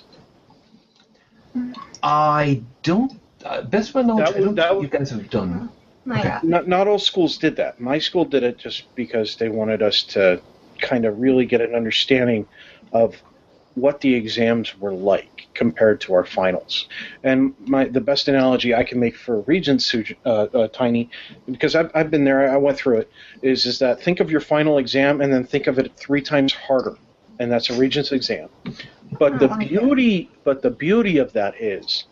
I don't. Uh, best of my knowledge, That I was- don't that think was- you guys have done. My Okay. God. Not not all schools did that. My school did it just because they wanted us to kind of really get an understanding of what the exams were like compared to our finals. And my the best analogy I can make for Regents, Suj- uh, uh, Tiny, because I've, I've been there, I went through it, is is that think of your final exam and then think of it three times harder, and that's a Regents exam. But the Oh, okay. beauty, but the beauty of that is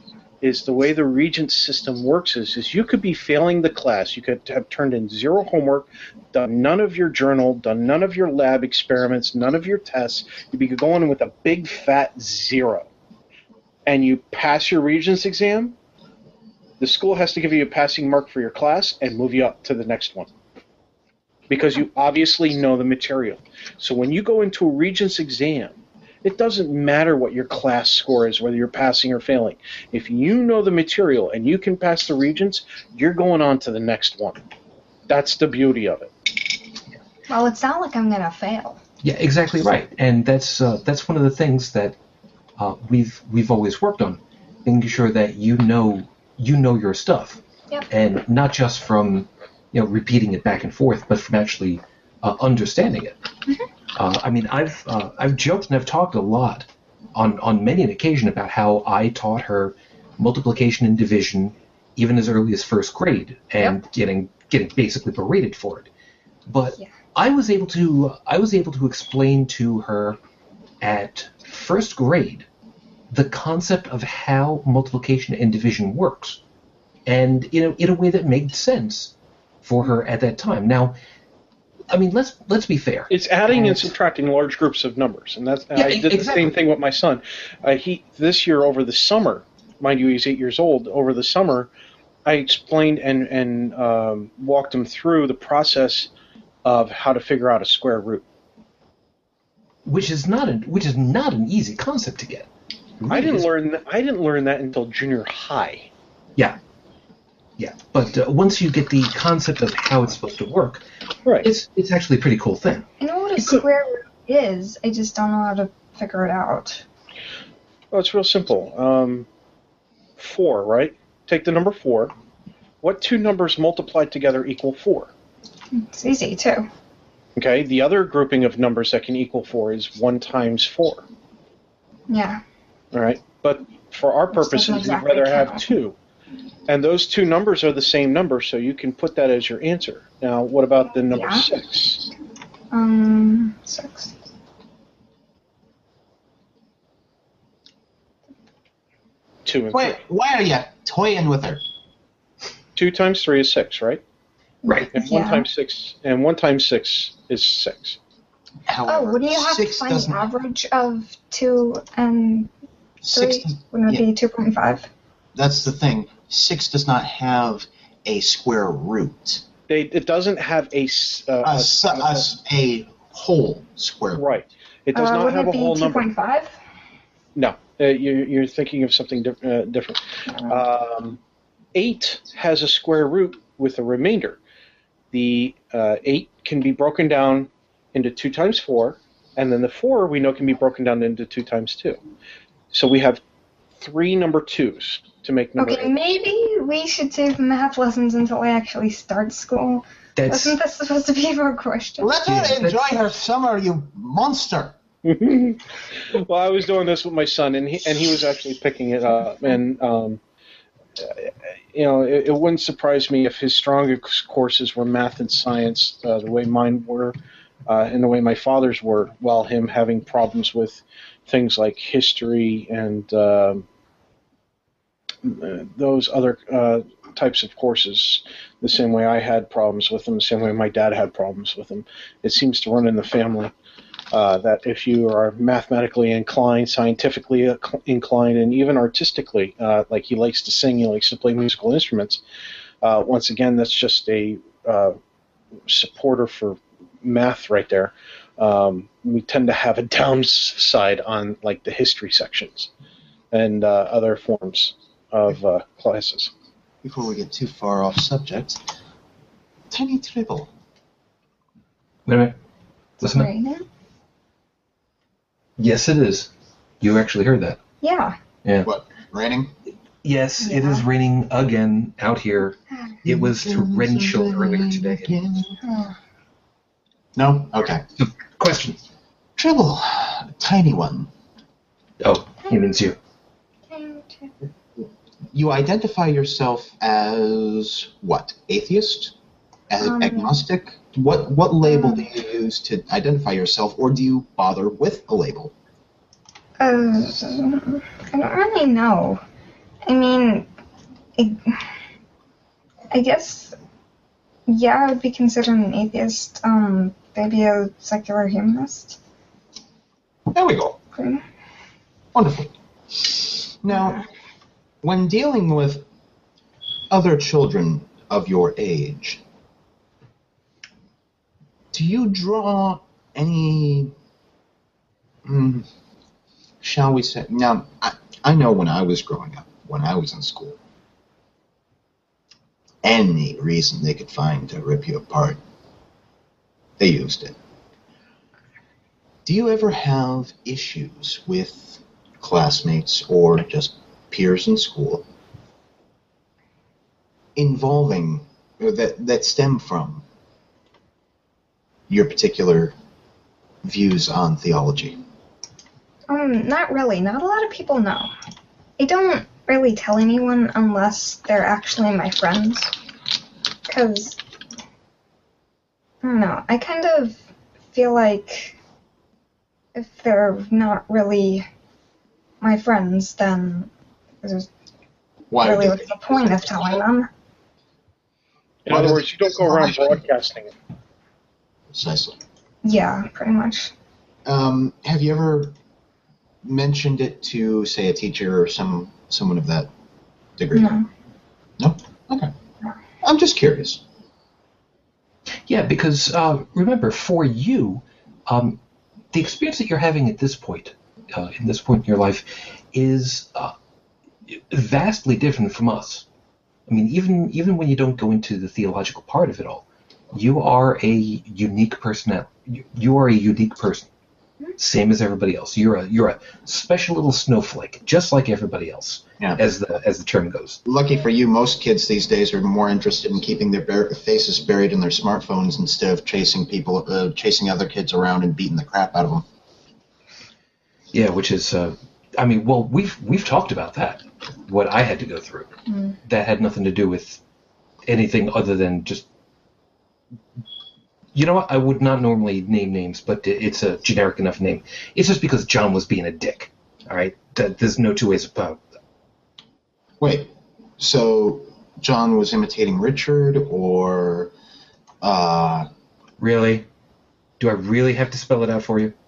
is the way the Regents system works is, is you could be failing the class. You could have turned in zero homework, done none of your journal, done none of your lab experiments, none of your tests. You'd be going in with a big fat zero. And you pass your Regents exam, the school has to give you a passing mark for your class and move you up to the next one. Because you obviously know the material. So when you go into a Regents exam, it doesn't matter what your class score is, whether you're passing or failing. If you know the material and you can pass the Regents, you're going on to the next one. That's the beauty of it. Well, it's not like I'm going to fail. Yeah, exactly right. And that's uh, that's one of the things that uh, we've we've always worked on, making sure that you know you know your stuff, Yep. and not just from you know repeating it back and forth, but from actually uh, understanding it. Mm-hmm. Uh, I mean, I've uh, I've joked and I've talked a lot on, on many an occasion about how I taught her multiplication and division even as early as first grade, and Yep. getting getting basically berated for it. But Yeah. I was able to I was able to explain to her at first grade the concept of how multiplication and division works, and in a, in a way that made sense for her at that time. Now, I mean, let's let's be fair. It's adding and And- subtracting large groups of numbers, and that's Yeah, I did the exactly. same thing with my son. Uh, he this year over the summer, mind you, he's eight years old. Over the summer, I explained and and um, walked him through the process of how to figure out a square root. which is not a, which is not an easy concept to get. It I really didn't isn't. learn th- I didn't learn that until junior high. Yeah, yeah. But uh, once you get the concept of how it's supposed to work, Right. it's it's actually a pretty cool thing. I know what a You could- square root is, I just don't know how to figure it out. Well, it's real simple. Um, four, right? Take the number four. What two numbers multiplied together equal four? It's easy, too. Okay. The other grouping of numbers that can equal four is one times four. Yeah. All right. But for our Which doesn't purposes, we'd exactly rather have count. two. And those two numbers are the same number, so you can put that as your answer. Now, what about the number Yeah. six? Um, six. Two and Wait, three. why are you toying with her? Two times three is six, right? Right. And one Yeah. times six, and one times six is six. However, Oh, wouldn't you have to six find the doesn't. average of two and Six. three? Wouldn't it yeah. be two point five? That's the thing. Six does not have a square root. They, it doesn't have a, s- uh, A, a- su- a s- a whole square root. right. It does Uh, not wouldn't have it a whole be two number. point five? No, uh, you're, you're thinking of something diff- uh, different. Um, eight has a square root with a remainder. The uh, eight can be broken down into two times four, and then the four we know can be broken down into two times two. So we have three number twos to make number Okay, eight. maybe we should save math lessons until I actually start school. That's Wasn't this supposed to be our question? Let her Yeah, enjoy that's- her summer, you monster. Well, I was doing this with my son, and he and he was actually picking it up. And um, uh, you know, it, it wouldn't surprise me if his strongest courses were math and science, uh, the way mine were, uh, and the way my father's were. While him having problems with things like history and um, uh, those other uh, types of courses, the same way I had problems with them, the same way my dad had problems with them. It seems to run in the family. Uh, that if you are mathematically inclined, scientifically inclined, and even artistically, uh, like he likes to sing, he likes to play musical instruments, uh, once again, that's just a uh, supporter for math right there. Um, we tend to have a downside on like the history sections and uh, other forms of uh, classes. Before we get too far off subject, Tiny Tribble. wait a minute. Listen. Right now? Yes, it is. You actually heard that. Yeah. Yeah. What, raining? Yes, it Yeah. is raining again out here. It was torrential earlier today. Oh. No? Okay. Question. Tribble, tiny one. Oh, he means you. You identify yourself as what? Atheist? As Um, agnostic? What what label do you use to identify yourself, or do you bother with a label? Uh, I don't really know. I mean, I, I guess, yeah, I would be considered an atheist. Um, maybe a secular humanist. There we go. Okay. Wonderful. Now, when dealing with other children of your age, do you draw any, mm, shall we say, now, I, I know when I was growing up, when I was in school, any reason they could find to rip you apart, they used it. Do you ever have issues with classmates or just peers in school involving, or that, that stem from your particular views on theology? Um, not really. Not a lot of people know. I don't really tell anyone unless they're actually my friends. Because, I don't know, I kind of feel like if they're not really my friends, then there's Why really do what's the point of telling them? In Why other do words, they- you don't go around broadcasting it. Precisely. Yeah, pretty much. Um, have you ever mentioned it to, say, a teacher or some someone of that degree? No. No? Okay. I'm just curious. Yeah, because uh, remember, for you, um, the experience that you're having at this point, uh, in this point in your life, is uh, vastly different from us. I mean, even even when you don't go into the theological part of it all, you are a unique personality. You, you are a unique person, same as everybody else. You're a you're a special little snowflake, just like everybody else, Yeah. as the as the term goes. Lucky for you, most kids these days are more interested in keeping their bar- faces buried in their smartphones instead of chasing people, uh, chasing other kids around and beating the crap out of them. Yeah, which is, uh, I mean, well, we've we've talked about that. What I had to go through, Mm. that had nothing to do with anything other than just. You know what? I would not normally name names, but it- it's a generic enough name. It's just because John was being a dick. All right, Th- there's no two ways about it. Wait, so John was imitating Richard, or uh, Really? Do I really have to spell it out for you?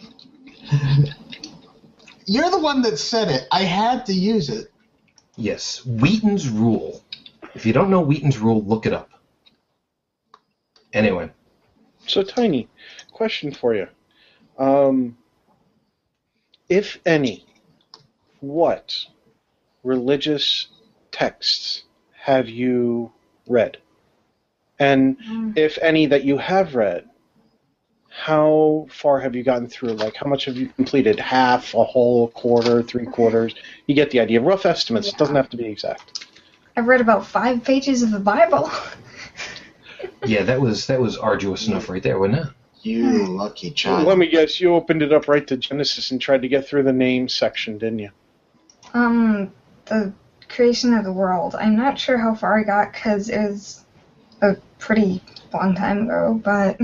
you're the one that said it. I had to use it. Yes, Wheaton's Rule. If you don't know Wheaton's Rule, look it up. Anyway, So, Tiny, question for you. Um, if any, what religious texts have you read? And Mm. if any that you have read, how far have you gotten through? Like, how much have you completed? Half, a whole, quarter, three quarters? You get the idea. Rough estimates. It doesn't have to be exact. I've read about five pages of the Bible. yeah, that was that was arduous enough right there, wasn't it? You lucky child. Let me guess, you opened it up right to Genesis and tried to get through the name section, didn't you? Um, the creation of the world. I'm not sure how far I got because it was a pretty long time ago, but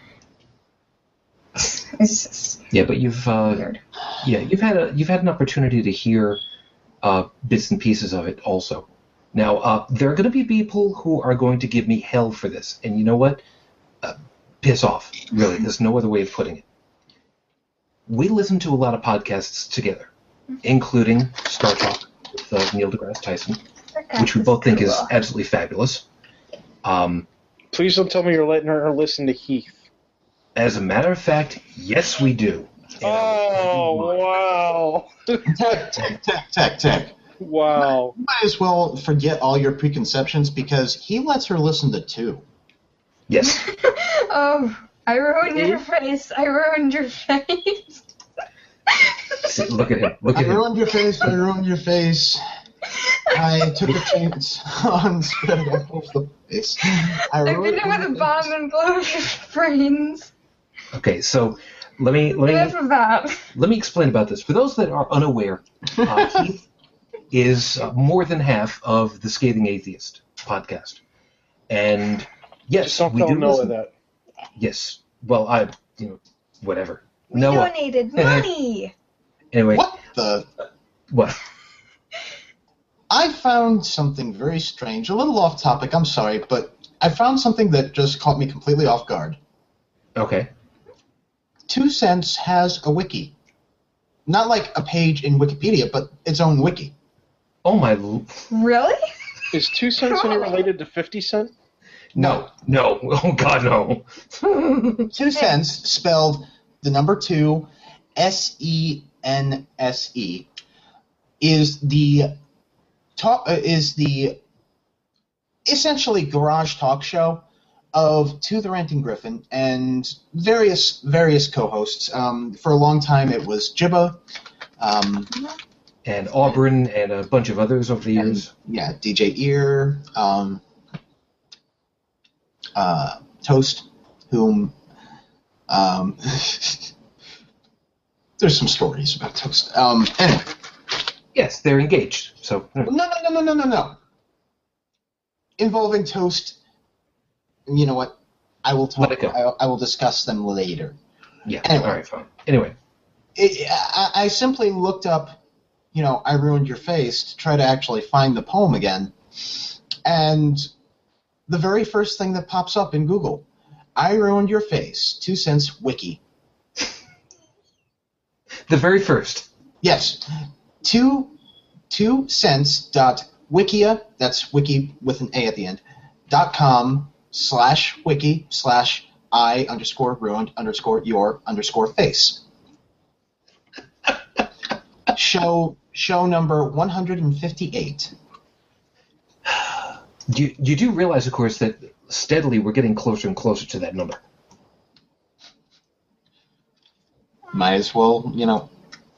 it's just Yeah, but you've uh, weird. yeah you've had a you've had an opportunity to hear uh, bits and pieces of it also. Now uh, there are going to be people who are going to give me hell for this, and you know what? Uh, piss off. Really, there's no other way of putting it. We listen to a lot of podcasts together, including Star Talk with uh, Neil deGrasse Tyson, which we both think is Cool. absolutely fabulous. Um, Please don't tell me you're letting her listen to Heath. as a matter of fact, yes, we do. And I will- Oh, wow. Tech, tech, tech, tech, tech. Wow. You might as well forget all your preconceptions because he lets her listen to two. Yes. Oh, I ruined your face. I ruined your face. See, look at him. Look I at him. ruined your face, I ruined your face. I took a chance on spreading out both the face. I I beat ruined him with a your bomb face. and blew up your brains. Okay, so let me let Enough me of that. let me explain about this. For those that are unaware, uh, Heath is uh, more than half of the Scathing Atheist podcast, and yes, Just don't we tell do Noah listen. that. Yes. Well, I you know whatever. We Noah. donated money. Anyway, What the? what? I found something very strange, a little off topic, I'm sorry, but I found something that just caught me completely off guard. Okay. Two Cents has a wiki. Not like a page in Wikipedia, but its own wiki. Oh my... l- Really? Is two cents any related to fifty cent? No, no. Oh, God, no. Two Cents, spelled the number two, S E N S E, is the talk, uh, is the essentially garage talk show of To the Ranting Griffin and various various co-hosts. Um, for a long time, it was Jibba, um, And Auburn and a bunch of others over the years. and, yeah, D J Ear, um, uh, Toast, whom um, there's some stories about Toast. Um, anyway, Yes, they're engaged. So, no, no, no, no, no, no, no. Involving Toast. You know what? I will talk. Let it go. I, I will discuss them later. yeah. Anyway. All right, fine. Anyway. It, I, I simply looked up, you know, I Ruined Your Face to try to actually find the poem again. And the very first thing that pops up in Google, I Ruined Your Face, Two Cents Wiki. The very first. Yes. Two, two cents dot wikia, that's wiki with an A at the end, dot com slash wiki slash I underscore ruined underscore your underscore face. Show show number one hundred fifty-eight. You, you do realize, of course, that steadily we're getting closer and closer to that number. Might as well, you know,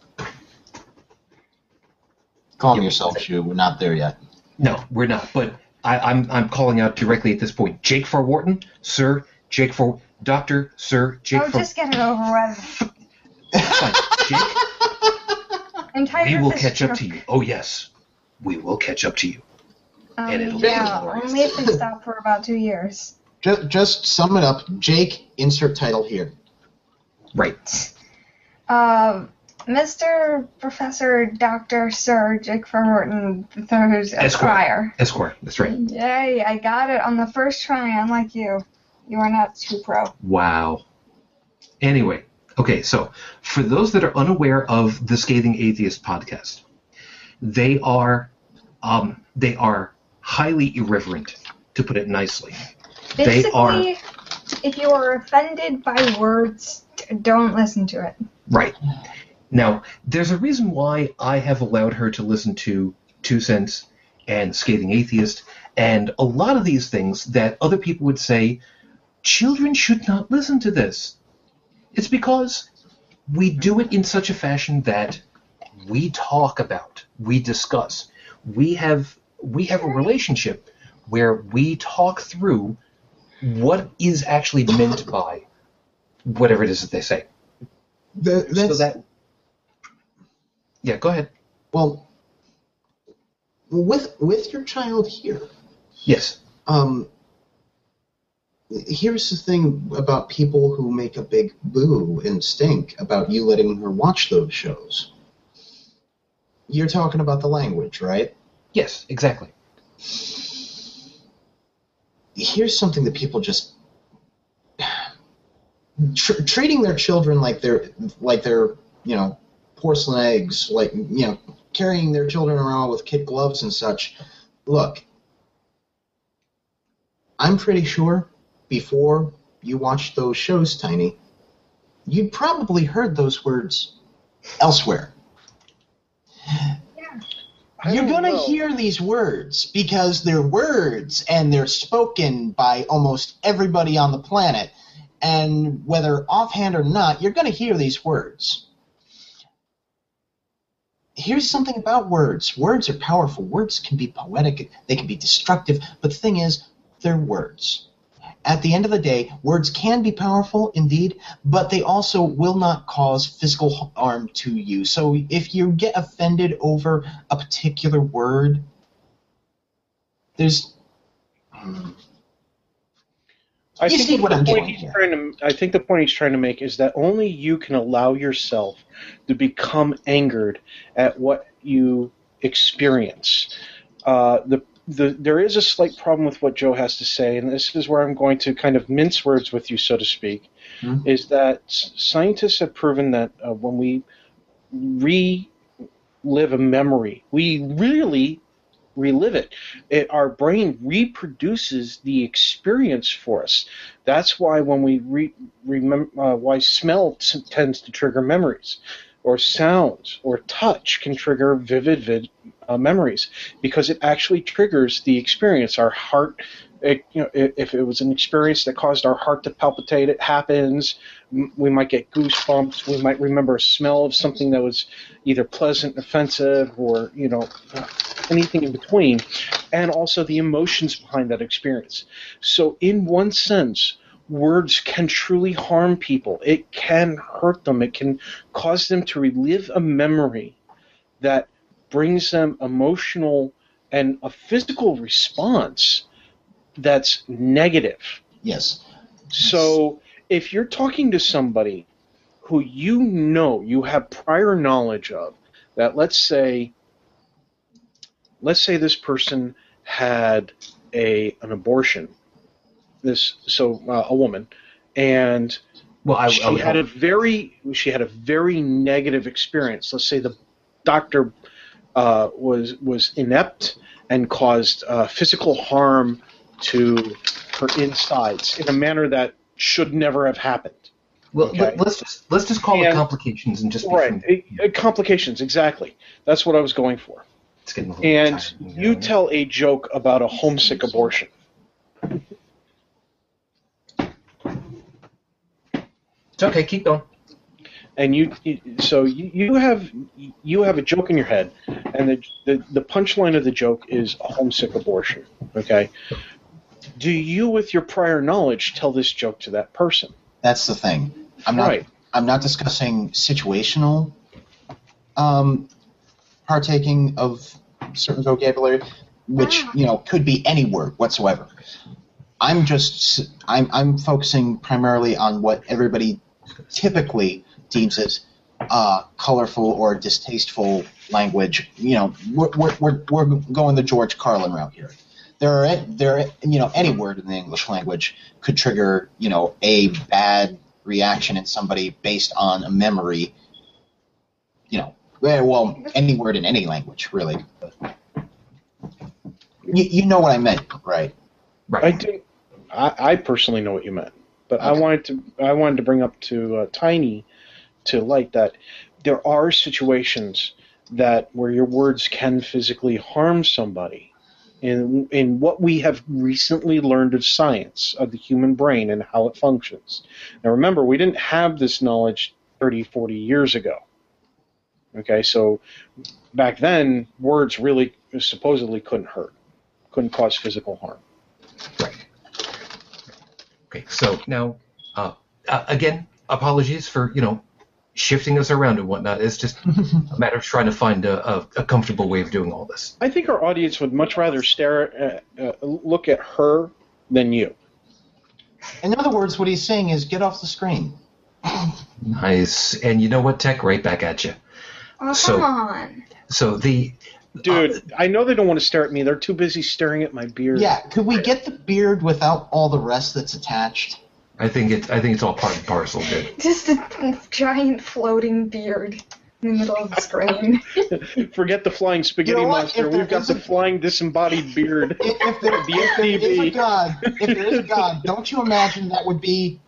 calm yourself, Shu. We're not there yet. No, we're not. But I, I'm I'm calling out directly at this point. Jake Farwharton, Sir Jake For Doctor Sir Jake Oh, Far. just get it over with. Fine. Jake, I'm tired we of will this catch up joke. to you. Oh yes, we will catch up to you. Um, and it'll be yeah, glorious. only if they stop for about two years. Just, just sum it up. Jake, insert title here. Right. Uh, Mister Professor Doctor Sir Jake Farwharton the third Esquire. Esquire. That's right. Yay, I got it on the first try, unlike you. You are not too pro. Wow. Anyway, okay, so for those that are unaware of the Scathing Atheist podcast, they are um, they are highly irreverent, to put it nicely. They Basically, are if you are offended by words, d- don't listen to it. right. Now, there's a reason why I have allowed her to listen to Two Cents and Scathing Atheist and a lot of these things that other people would say, children should not listen to this. It's because we do it in such a fashion that we talk about, we discuss. We have we have a relationship where we talk through what is actually meant by whatever it is that they say. The, that's, So that yeah, go ahead. well, with with your child here, Yes. um, here's the thing about people who make a big boo and stink about you letting her watch those shows. You're talking about the language, right? Yes, exactly. Here's something that people just tr- treating their children like they're like they're you know porcelain eggs, like you know carrying their children around with kid gloves and such. Look, I'm pretty sure before you watched those shows, Tiny, you'd probably heard those words elsewhere. I You're don't going to know. hear these words because they're words and they're spoken by almost everybody on the planet. And whether offhand or not, you're going to hear these words. Here's something about words. Words are powerful. Words can be poetic. They can be destructive. But the thing is, they're words. At the end of the day, words can be powerful, indeed, but they also will not cause physical harm to you. So if you get offended over a particular word, there's... Um, I You think see the what I'm point doing he's here. trying to. I think the point he's trying to make is that only you can allow yourself to become angered at what you experience. Uh, the The, there is a slight problem with what Joe has to say, and this is where I'm going to kind of mince words with you, so to speak, Hmm? is that s- scientists have proven that uh, when we relive a memory, we really relive it. it. Our brain reproduces the experience for us. That's why when we re, remember, uh, why smell t- tends to trigger memories, or sounds or touch can trigger vivid, vid, uh, memories, because it actually triggers the experience. Our heart, it, you know, if, if it was an experience that caused our heart to palpitate, it happens. M- We might get goosebumps. We might remember a smell of something that was either pleasant, offensive, or you know, anything in between, and also the emotions behind that experience. So, in one sense, words can truly harm people. It can hurt them. It can cause them to relive a memory that brings them emotional and a physical response that's negative. Yes. So if you're talking to somebody who you know, you have prior knowledge of, that let's say, let's say this person had a an abortion, this so uh, a woman, and Well, I, she I would had a hope. very she had a very negative experience. Let's say the doctor uh, was was inept and caused uh, physical harm to her insides in a manner that should never have happened. Well, okay. let, let's just let's just call it And- complications and just be Right, from, Uh, uh, complications, exactly. That's what I was going for. it's getting a little And tired, you know? tell a joke about a homesick abortion. It's okay. Keep going. And you, you so you, you have you have a joke in your head, and the, the the punchline of the joke is a homesick abortion. Okay, do you, with your prior knowledge, tell this joke to that person? That's the thing. I'm not. Right. I'm not discussing situational um, partaking of certain vocabulary, which you know could be any word whatsoever. I'm just. I'm. I'm focusing primarily on what everybody typically deems as uh, colorful or distasteful language. You know, we're, we're, we're, we're going the George Carlin route here. There are, there, you know, any word in the English language could trigger, you know, a bad reaction in somebody based on a memory. You know, well, any word in any language, really. But you, you know what I meant, right? Right. I do. I, I personally know what you meant, but I Okay. wanted to. I wanted to bring up to uh, Tiny to light that there are situations that where your words can physically harm somebody. In in what we have recently learned of science of the human brain and how it functions. Now remember, we didn't have this knowledge thirty, forty years ago. Okay, so back then, words really supposedly couldn't hurt, couldn't cause physical harm. Right. Okay. So now, uh, uh, again, apologies for you know shifting us around and whatnot. It's just a matter of trying to find a, a, a comfortable way of doing all this. I think our audience would much rather stare at, uh, look at her than you. In other words, what he's saying is get off the screen. Nice. And you know what, Tech? Right back at you. Oh, So- come on. So the Dude, uh, I know they don't want to stare at me. They're too busy staring at my beard. Yeah, could we get the beard without all the rest that's attached? I think it's I think it's all part and parcel, dude. Just a giant floating beard in the middle of the screen. Forget the flying spaghetti You know what? monster. If there We've got is the a- flying disembodied beard. If, if, there, The if there is a F D B. God, if there is a God, don't you imagine that would be?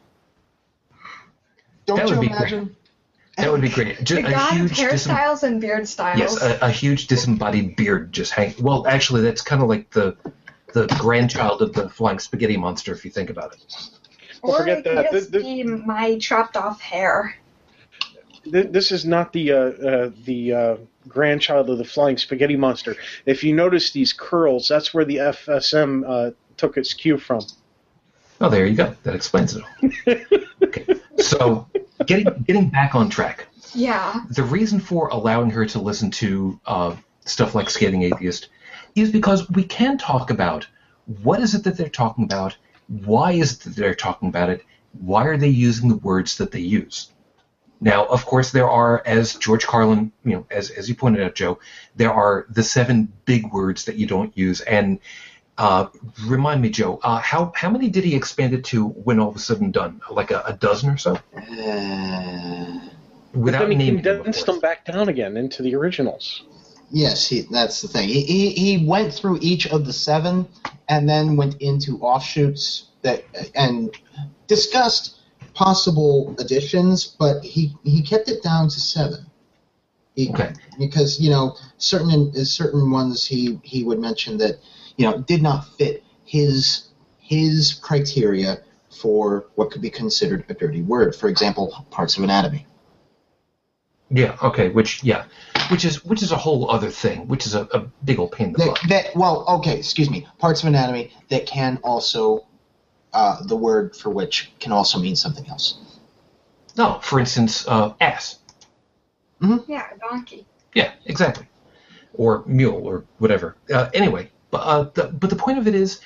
Don't That would you be great. imagine? That would be great. The Just a god of huge disem- hairstyles and beard styles. yes, a, a huge disembodied beard just hang. Well, actually, that's kind of like the the grandchild of the flying spaghetti monster, if you think about it. Well, or forget it could that. just Th- be my chopped off hair. Th- This is not the uh, uh, the uh, grandchild of the flying spaghetti monster. If you notice these curls, that's where the F S M uh, took its cue from. Oh, there you go. That explains it all. Okay, so getting getting back on track. Yeah. The reason for allowing her to listen to uh, stuff like Scathing Atheist is because we can talk about what is it that they're talking about, why is it that they're talking about it, why are they using the words that they use. Now, of course, there are, as George Carlin, you know, as as you pointed out, Joe, there are the seven big words that you don't use. And uh, remind me, Joe, uh, how how many did he expand it to when all was said and done? Like a, a dozen or so? Uh, Without then he naming them, of condensed course. them back down again into the originals. Yes, he, that's the thing. He, he he went through each of the seven and then went into offshoots that and discussed possible additions, but he, he kept it down to seven. He, Okay. Because, you know, certain certain ones he, he would mention that, you know, did not fit his his criteria for what could be considered a dirty word. For example, parts of anatomy. Yeah. Okay. Which yeah, which is which is a whole other thing. Which is a, a big old pain in the That, butt. that well, okay, excuse me. Parts of anatomy that can also, uh, the word for which can also mean something else. No, for instance, uh, ass. Yeah, a donkey. Yeah, exactly. Or mule, or whatever. Uh, anyway, but uh, the, but the point of it is,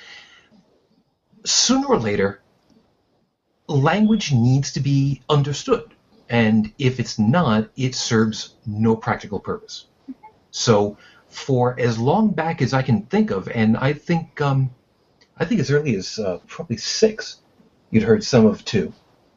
sooner or later, language needs to be understood. And if it's not, it serves no practical purpose. So, for as long back as I can think of, and I think um, I think as early as uh, probably six, you'd heard some of two.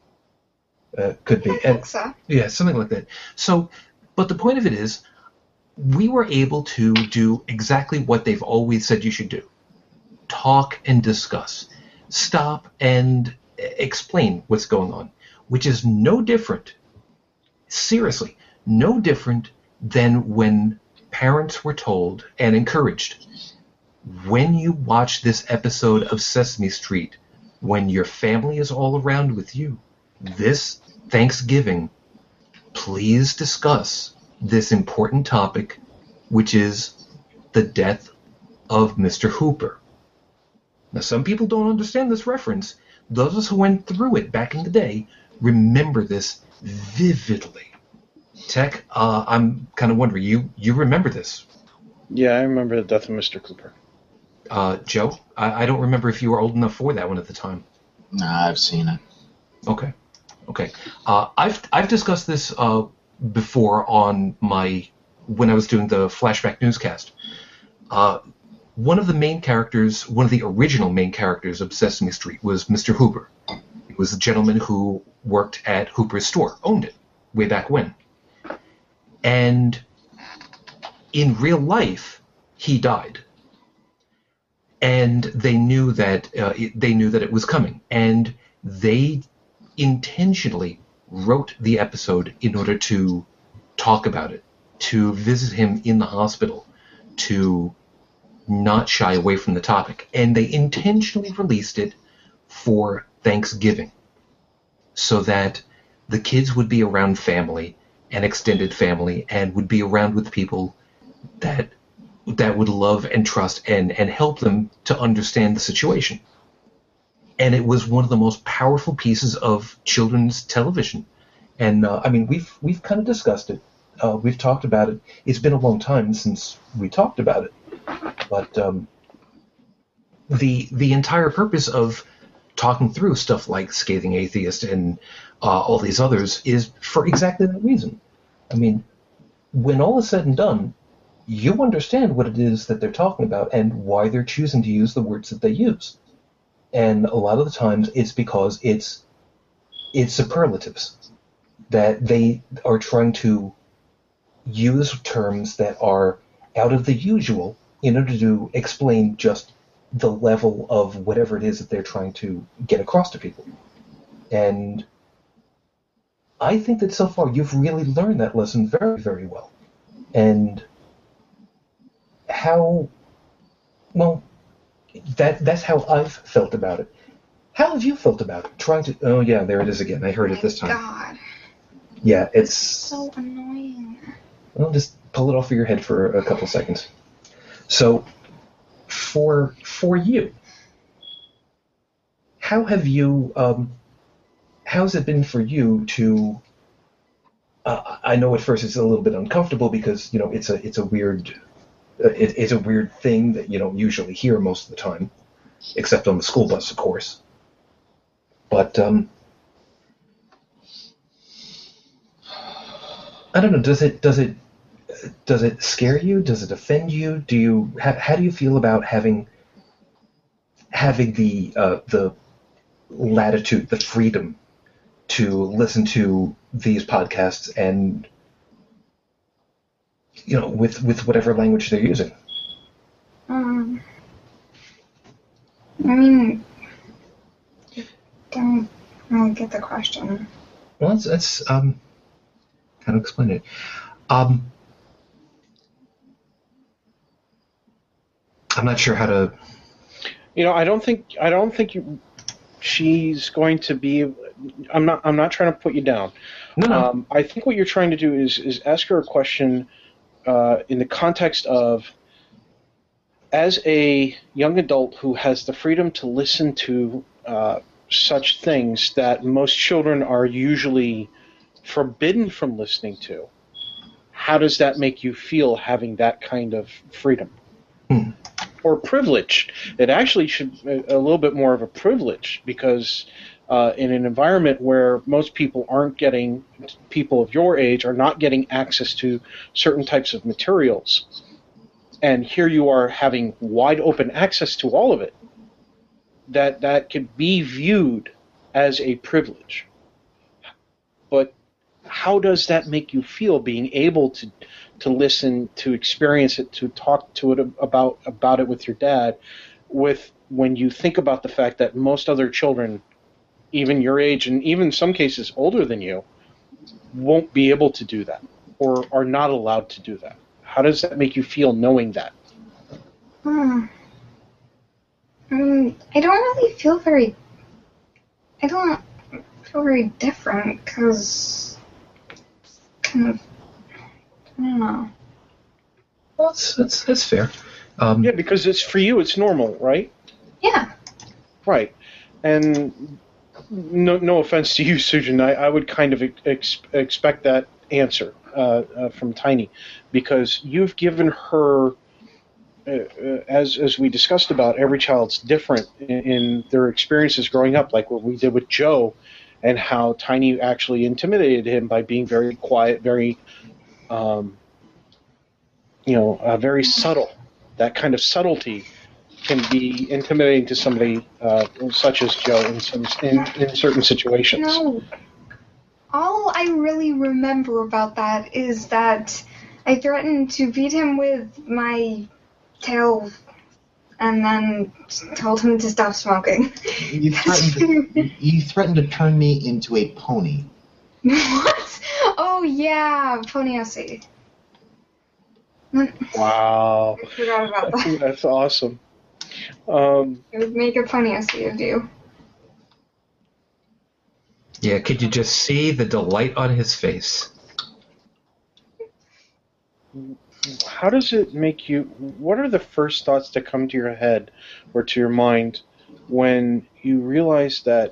Uh, could be. I And- think so. yeah, something like that. So, but the point of it is, we were able to do exactly what they've always said you should do. Talk and discuss. Stop and explain what's going on, which is no different, seriously, no different than when parents were told and encouraged, when you watch this episode of Sesame Street, when your family is all around with you, this Thanksgiving, please discuss this important topic, which is the death of Mister Hooper. Now, some people don't understand this reference. Those who went through it back in the day remember this vividly. Tech, uh, I'm kind of wondering, you you remember this? Yeah, I remember the death of Mister Cooper. Uh, Joe, I, I don't remember if you were old enough for that one at the time. Nah, I've seen it. Okay, okay. Uh, I've I've discussed this uh, before on my when I was doing the flashback newscast. Uh, one of the main characters, one of the original main characters of Sesame Street was Mister Hooper. He was the gentleman who worked at Hooper's store, owned it way back when. And in real life, he died. And they knew that uh, it, they knew that it was coming, and they intentionally wrote the episode in order to talk about it, to visit him in the hospital, to not shy away from the topic, and they intentionally released it for Thanksgiving, so that the kids would be around family and extended family, and would be around with people that that would love and trust and, and help them to understand the situation. And it was one of the most powerful pieces of children's television. And uh, I mean, we've we've kind of discussed it. Uh, we've talked about it. It's been a long time since we talked about it. But um, the the entire purpose of talking through stuff like Scathing Atheist and uh, all these others is for exactly that reason. I mean, when all is said and done, you understand what it is that they're talking about and why they're choosing to use the words that they use. And a lot of the times it's because it's it's superlatives, that they are trying to use terms that are out of the usual in order to explain just the level of whatever it is that they're trying to get across to people. And I think that so far you've really learned that lesson very, very well. And how, well, that that's how I've felt about it. How have you felt about it? Trying to, oh yeah, there it is again. I heard it this time. God, Yeah, it's, so annoying. well, just pull it off of your head for a couple seconds. So, for for you, how have you, um, how's it been for you to, uh, I know at first it's a little bit uncomfortable because, you know, it's a it's a weird, uh, it, it's a weird thing that you don't usually hear most of the time, except on the school bus, of course. But, um, I don't know. Does it does it does it scare you? Does it offend you? Do you how, how do you feel about having having the uh, the latitude, the freedom to listen to these podcasts and you know with with whatever language they're using? Um, I mean, I don't really get the question. Well, that's, that's um, kind of explain it. Um, I'm not sure how to. You know, I don't think I don't think you, she's going to be. I'm not. I'm not trying to put you down. No, no. Um, I think what you're trying to do is is ask her a question uh, in the context of, as a young adult who has the freedom to listen to uh, such things that most children are usually forbidden from listening to. How does that make you feel having that kind of freedom? Hmm. Or privilege? It actually should be a little bit more of a privilege because uh, in an environment where most people aren't getting, people of your age are not getting access to certain types of materials, and here you are having wide open access to all of it, that that could be viewed as a privilege. But how does that make you feel, being able to to listen, to experience it, to talk to it about about it with your dad, with when you think about the fact that most other children, even your age and even in some cases older than you, won't be able to do that or are not allowed to do that? How does that make you feel knowing that? Hmm. I mean, I don't really feel very. I don't feel very different because kind of. I don't know. Well, that's that's, that's fair. Um, Yeah, because it's for you, it's normal, right? Yeah. Right. And no, no offense to you, Susan, I, I would kind of ex- expect that answer uh, uh, from Tiny, because you've given her, uh, uh, as as we discussed about, every child's different in, in their experiences growing up, like what we did with Joe, and how Tiny actually intimidated him by being very quiet, very, um, you know, uh, very subtle. That kind of subtlety can be intimidating to somebody uh, such as Joe in some in, in certain situations. No. All I really remember about that is that I threatened to beat him with my tail and then told him to stop smoking. You threatened to, you threatened to turn me into a pony. What? Oh, yeah, Pony O C. Wow, I forgot about that. that's awesome. Um, It would make a Pony O C of you. yeah, could you just see the delight on his face? how does it make you? What are the first thoughts that come to your head or to your mind when you realize that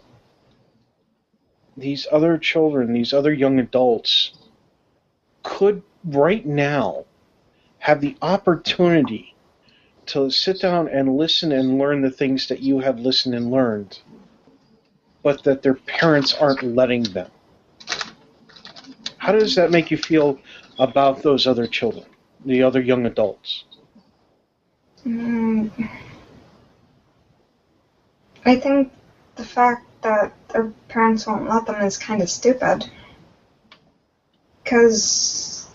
these other children, these other young adults, could right now have the opportunity to sit down and listen and learn the things that you have listened and learned, but that their parents aren't letting them? How does that make you feel about those other children, the other young adults? Mm, I think the fact that their parents won't let them is kind of stupid. Because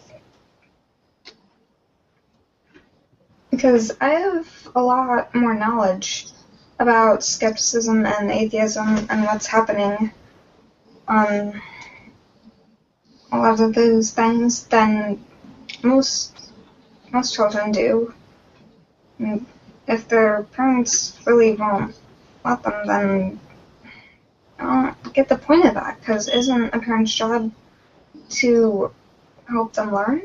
because I have a lot more knowledge about skepticism and atheism and what's happening on a lot of those things than most most children do. And if their parents really won't let them, then I don't get the point of that, because isn't a parent's job to help them learn?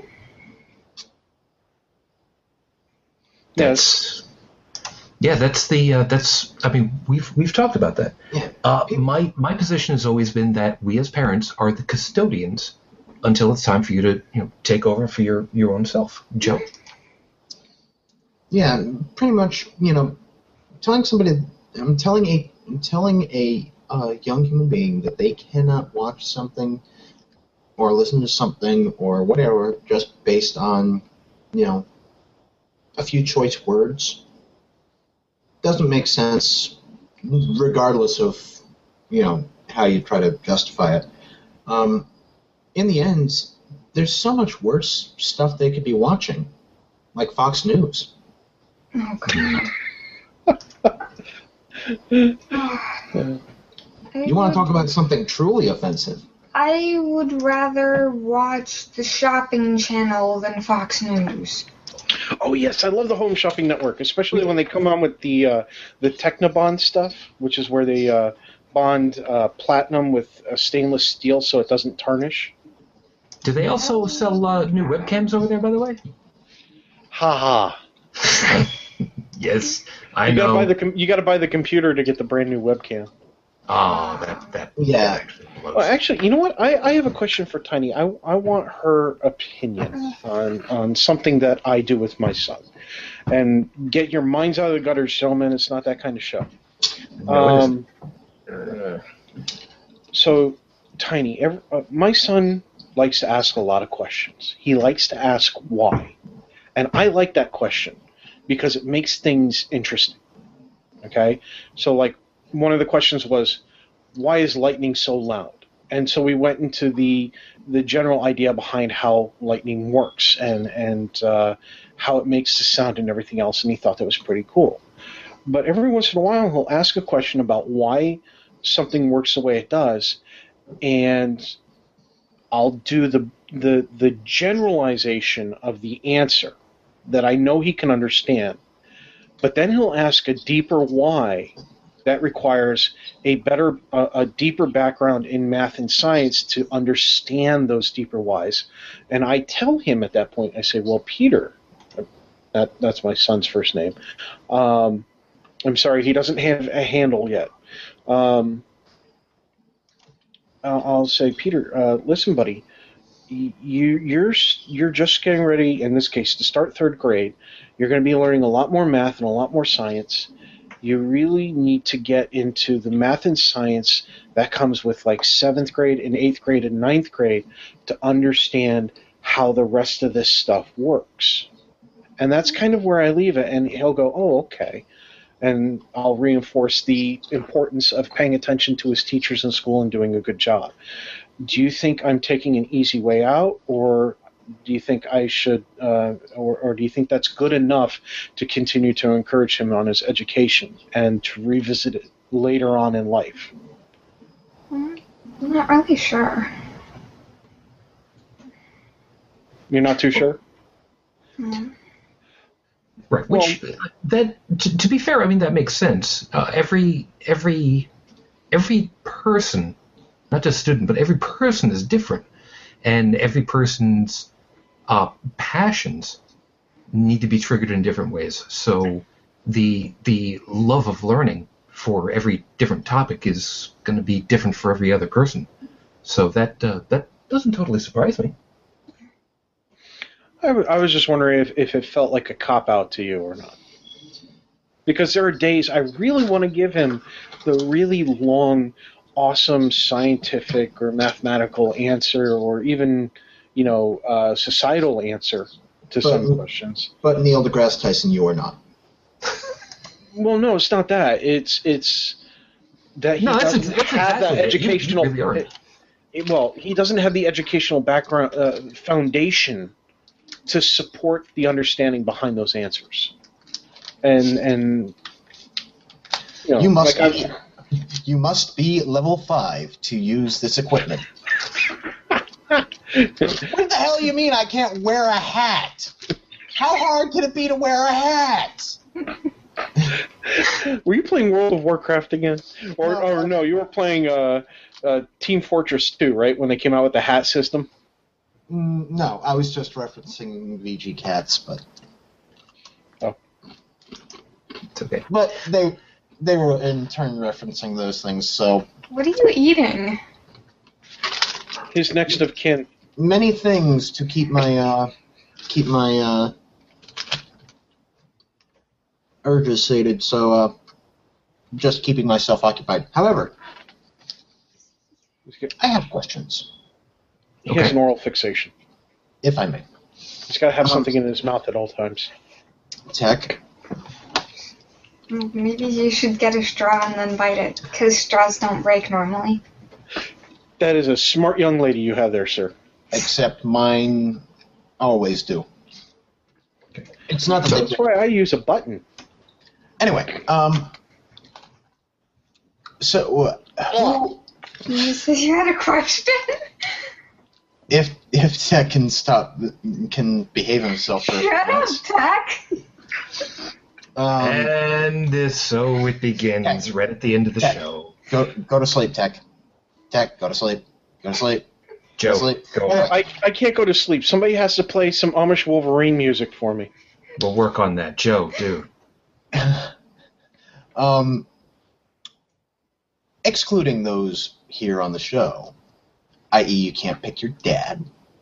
That's yeah, that's the uh, that's. I mean, we've we've talked about that. Yeah. Uh, my my position has always been that we as parents are the custodians until it's time for you to you know take over for your your own self. Joe. Yeah, pretty much. You know, telling somebody, I'm telling a I'm telling a uh, young human being that they cannot watch something or listen to something or whatever just based on, you know, a few choice words doesn't make sense regardless of, you know, how you try to justify it. Um, in the end, there's so much worse stuff they could be watching, like Fox News. Oh, God. You want to talk about something truly offensive? I would rather watch the shopping channel than Fox News. Oh yes, I love the Home Shopping Network, especially when they come on with the uh, the Technobond stuff, which is where they uh, bond uh, platinum with uh, stainless steel so it doesn't tarnish. Do they also sell uh, new webcams over there, by the way? Ha ha. Yes, I You know. gotta buy the com- you gotta buy the computer to get the brand new webcam. Oh, that that Yeah. that actually blows. Well, actually, you know what? I, I have a question for Tiny. I, I want her opinion on, on something that I do with my son. And get your minds out of the gutters, gentlemen. It's not that kind of show. No, it Um, so, Tiny, every, uh, my son likes to ask a lot of questions. He likes to ask why. And I like that question because it makes things interesting. Okay? So, like, one of the questions was, why is lightning so loud? And so we went into the the general idea behind how lightning works and and uh, how it makes the sound and everything else, and he thought that was pretty cool. But every once in a while, he'll ask a question about why something works the way it does, and I'll do the the the generalization of the answer that I know he can understand. But then he'll ask a deeper why. That requires a better, uh, a deeper background in math and science to understand those deeper whys. And I tell him at that point, I say, well, Peter, that that's my son's first name. Um, I'm sorry, he doesn't have a handle yet. Um, I'll, I'll say, Peter, uh, listen, buddy, you you're you're just getting ready, in this case, to start third grade. You're going to be learning a lot more math and a lot more science. You really need to get into the math and science that comes with like seventh grade and eighth grade and ninth grade to understand how the rest of this stuff works. And that's kind of where I leave it. And he'll go, oh, okay. And I'll reinforce the importance of paying attention to his teachers in school and doing a good job. Do you think I'm taking an easy way out, or do you think I should, uh, or, or do you think that's good enough to continue to encourage him on his education and to revisit it later on in life? I'm not really sure. You're not too sure? Mm. Right. Which that to, to be fair, I mean that makes sense. Uh, every every every person, not just student, but every person is different, and every person's uh, passions need to be triggered in different ways. So the the love of learning for every different topic is going to be different for every other person. So that uh, that doesn't totally surprise me. I, w- I was just wondering if, if it felt like a cop-out to you or not. Because there are days I really want to give him the really long, awesome scientific or mathematical answer, or even, you know, uh, societal answer to But- some questions. But Neil deGrasse Tyson, you are not. Well, no, it's not that. It's it's that he No, that's doesn't ex- that's have exactly that it. You- you educational. really are. it- it- well, he doesn't have the educational background uh, foundation to support the understanding behind those answers. And and you know, You must like be, I'm- you must be level five to use this equipment. What the hell you mean I can't wear a hat? How hard could it be to wear a hat? Were you playing World of Warcraft again, or No. or no? You were playing uh, uh, Team Fortress two, right? When they came out with the hat system. Mm, no, I was just referencing V G Cats, but It's okay. but they they were in turn referencing those things. So What are you eating? His next of kin. many things to keep my uh, keep my uh, urges sated. So uh, just keeping myself occupied. However, I have questions. He Okay. has an oral fixation. if I may. He's got to have Um, something in his mouth at all times. Tech, Maybe you should get a straw and then bite it, because straws don't break normally. That is a smart young lady you have there, sir. except mine always do. It's not that they That's why I use a button. Anyway, um, so uh, who, You said you had a question? if if Tech can stop, can behave himself for Shut up, once, Tack! um, And this, so it begins right at the end of the Tech. show. go go to sleep, Tech. Tech, go to sleep. Go to sleep. Joe, Sleep. go. Oh, I, I can't go to sleep. Somebody has to play some Amish Wolverine music for me. We'll work on that. Joe, dude. Um, excluding those here on the show, that is, you can't pick your dad.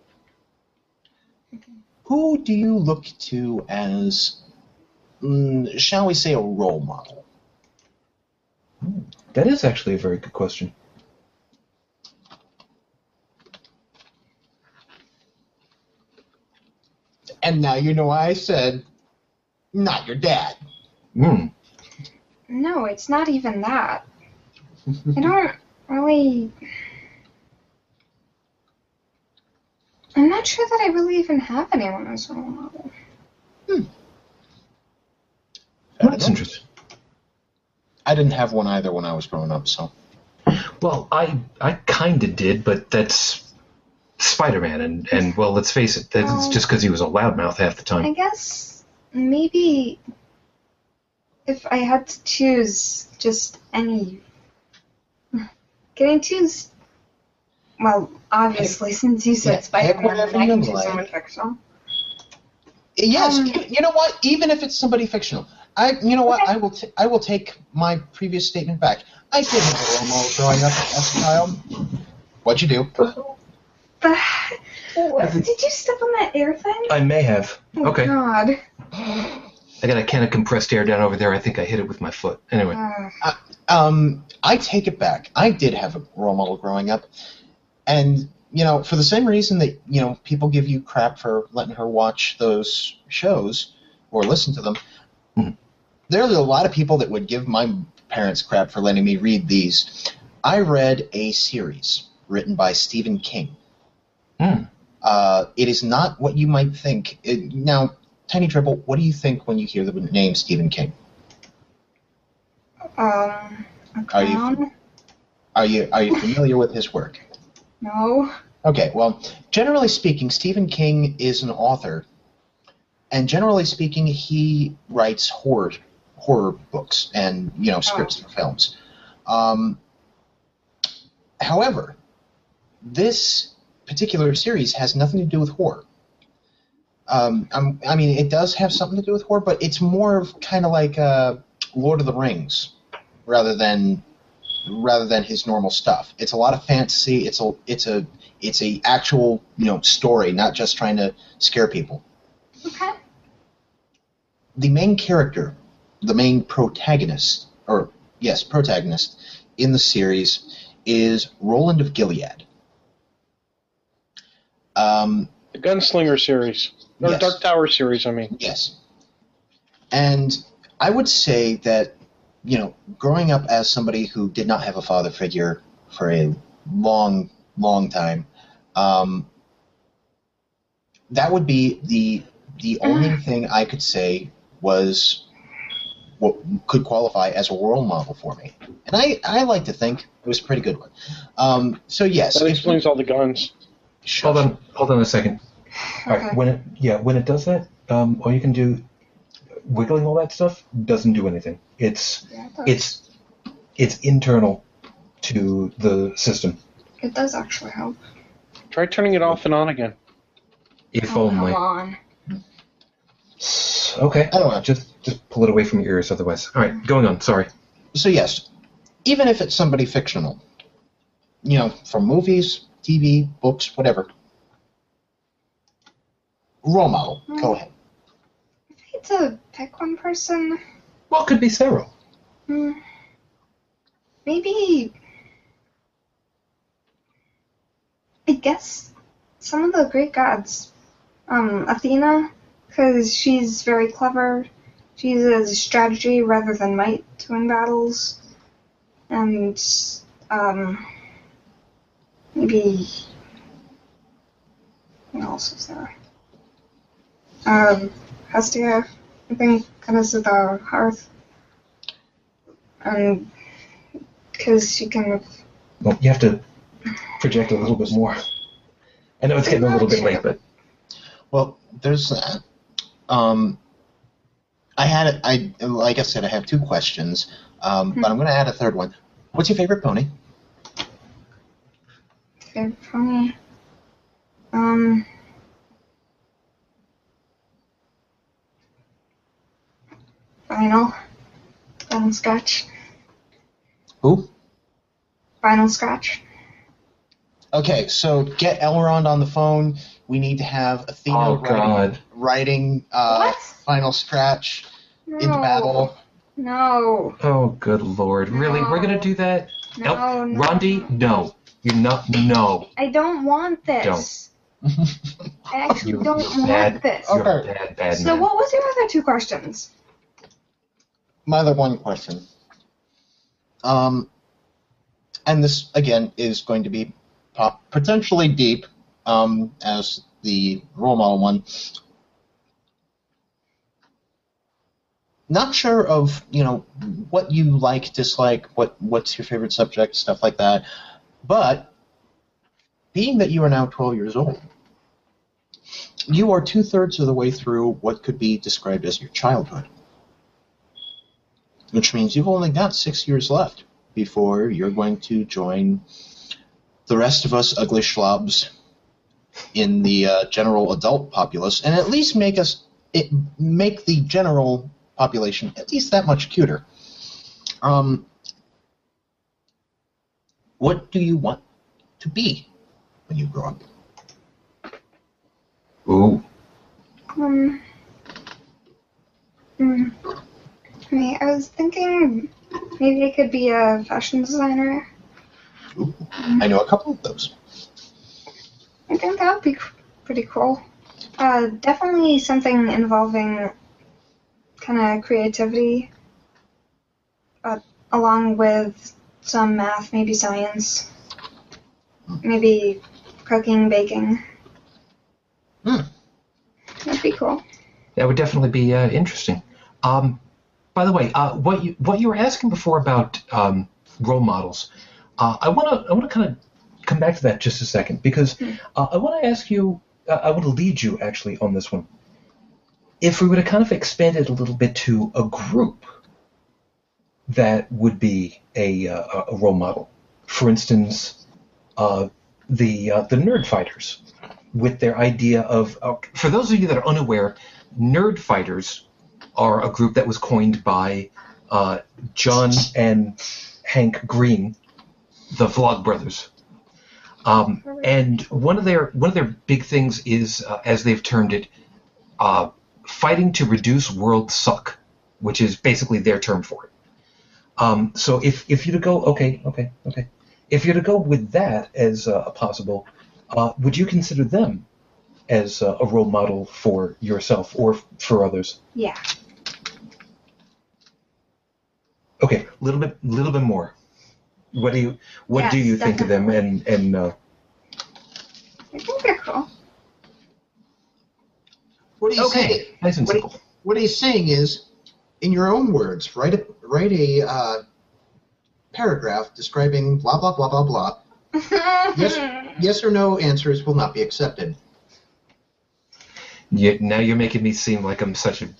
Who do you look to as, mm, shall we say, a role model? That is actually a very good question. And now you know why I said, not your dad. Hmm. No, it's not even that. I don't really... I'm not sure that I really even have anyone as a role model. Well, that's interesting. I didn't have one either when I was growing up, so. Well, I I kind of did, but that's Spider-Man, and, and well, let's face it, that's Um, just because he was a loudmouth half the I time. guess maybe if I had to choose just any... Can I choose... Well, obviously, since you said Yeah, pick Spider-Man, whatever then I can you choose like. someone fictional. Yes, Um, you, you know what? Even if it's somebody fictional, I, you know what? Okay. I will, t- I will take my previous statement back. I did have a role model growing up as a child. What'd you do? But... What? Did you step on that air thing? I may have. Oh, Okay. God. I got a can of compressed air down over there. I think I hit it with my foot. Anyway. Uh, Um, I take it back. I did have a role model growing up, and you know, for the same reason that you know people give you crap for letting her watch those shows or listen to them. Mhm. There are a lot of people that would give my parents crap for letting me read these. I read a series written by Stephen King. Hmm. Uh, it is not what you might think. It, now, Tiny Dribble, what do you think when you hear the name Stephen King? um, a Are you- clown? Are you are you familiar with his work? No. Okay, well, generally speaking, Stephen King is an author, and generally speaking, he writes horror horror books and you know scripts for films. Um, however, this particular series has nothing to do with horror. Um, I'm, I mean, it does have something to do with horror, but it's more of kind of like uh, Lord of the Rings, rather than rather than his normal stuff. It's a lot of fantasy. It's a it's a it's a actual you know story, not just trying to scare people. Okay. The main character, the main protagonist, or yes, protagonist in the series is Roland of Gilead. Um, The Gunslinger series. Or Yes. Dark Tower series, I mean. Yes. And I would say that, you know, growing up as somebody who did not have a father figure for a long, long time, um, that would be the the only thing I could say was what could qualify as a role model for me. And I, I like to think it was a pretty good one. Um, so, yes. That if- explains all the guns. Hold on. Hold on a second. All right. Okay. When it yeah when it does that, um, all you can do, wiggling all that stuff doesn't do anything. It's Yeah, it does. it's it's internal to the system. It does actually help. Try turning it off and on again. If Oh, only. come on. Okay. Anyway. Just just pull it away from your ears otherwise. All right. Going on. Sorry. So yes, even if it's somebody fictional, you know, from movies, T V, books, whatever. Role model. Go ahead. If I had to pick one person, Well, it could be Sarah. hmm, maybe... I guess some of the Greek gods. Um, Athena, because she's very clever. She uses strategy rather than might to win battles. And, um, maybe... What else is there? Um, Hestia, I think, goddess of the hearth. And, because she can... Well, you have to project a little bit more. I know it's getting a little bit late, but... Well, there's that. Um, I had, I like I said, I have two questions, um, but I'm going to add a third one. What's your favorite pony? Favorite pony? Um... Final. Final Scratch. Who? Final Scratch. Okay, so get Elrond on the phone. We need to have Athena Oh, writing, God. writing uh, What? Final Scratch No. in battle. No. Oh, good lord. Really? We're going to do that? No, Nope. no. Rondi, no. You're not. No. I don't want this. I actually You- don't you're want bad. this. You're Okay. a bad, bad So man. what was your other two questions? My other one question. Um, and this, again, is going to be pop- potentially deep, um, as the role model one. Not sure of, you know, what you like, dislike, what what's your favorite subject, stuff like that. But being that you are now twelve years old, you are two-thirds of the way through what could be described as your childhood. Which means you've only got six years left before you're going to join the rest of us ugly schlubs in the uh, general adult populace, and at least make us it make the general population at least that much cuter. Um, what do you want to be when you grow up? Ooh. Um. Hmm. I mean, I was thinking maybe I could be a fashion designer. Ooh, I know a couple of those. I think that would be c- pretty cool. Uh, definitely something involving kind of creativity, uh, along with some math, maybe science, maybe cooking, baking. Hmm. That'd be cool. That would definitely be uh, interesting. Um, by the way, uh, what you what you were asking before about um, role models, uh, I want to I want to kind of come back to that just a second because uh, I want to ask you. Uh, I want to lead you actually on this one. If we were to kind of expand it a little bit to a group that would be a uh, a role model, for instance, uh, the uh, the Nerd Fighters, with their idea of uh, for those of you that are unaware, Nerd Fighters are a group that was coined by uh, John and Hank Green, the Vlog Brothers. Um, and one of their one of their big things is, uh, as they've termed it, uh, fighting to reduce world suck, which is basically their term for it. Um, so if if you to go, okay, okay, okay, if you're to go with that as uh, a possible, uh, would you consider them as uh, a role model for yourself or f- for others? Yeah. Okay, a little bit, little bit more. What do you, what do Yes, you think of them? And and uh, I think they're cool. What he's saying, okay, nice and what, he- simple. what he's saying is, in your own words, write a write a uh, paragraph describing blah blah blah blah blah. Yes, yes or no answers will not be accepted. You, now you're making me seem like I'm such a.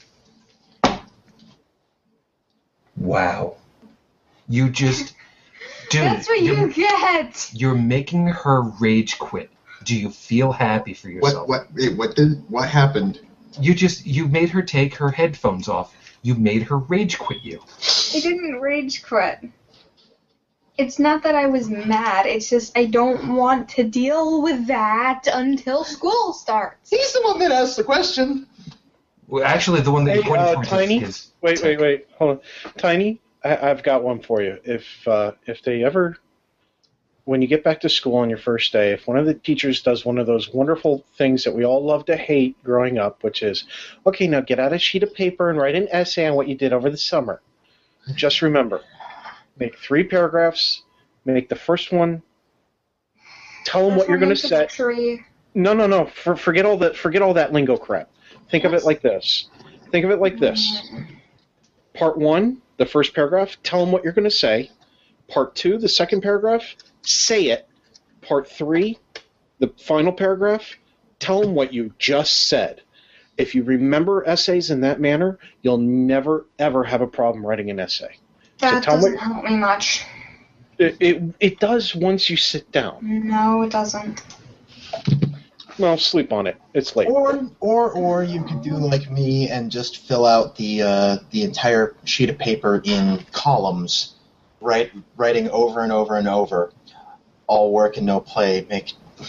Wow, you just, dude. That's what you're, you get. You're making her rage quit. Do you feel happy for yourself? What what wait, what did what happened? You just you made her take her headphones off. You made her rage quit you. I didn't rage quit. It's not that I was mad. It's just I don't want to deal with that until school starts. He's the one that asked the question. Well, actually, the one that Hey, you pointed uh, towards Tiny? is, is Wait, wait, wait. Hold on. Tiny, I, I've got one for you. If uh, if they ever when you get back to school on your first day, if one of the teachers does one of those wonderful things that we all love to hate growing up, which is, okay, now get out a sheet of paper and write an essay on what you did over the summer. Just remember, make three paragraphs, make the first one, tell them what you're going to say. Three. No, no, no, for, forget all that, forget all that lingo crap. Think of it like this. Think of it like this. Part one, the first paragraph, tell them what you're going to say. Part two, the second paragraph, say it. Part three, the final paragraph, tell them what you just said. If you remember essays in that manner, you'll never, ever have a problem writing an essay. That so tell doesn't me, help me much. It, it, it does once you sit down. No, it doesn't. Well, sleep on it. It's late. Or, or, or you could do like me and just fill out the uh, the entire sheet of paper in columns. Write, writing over and over and over, all work and no play. Make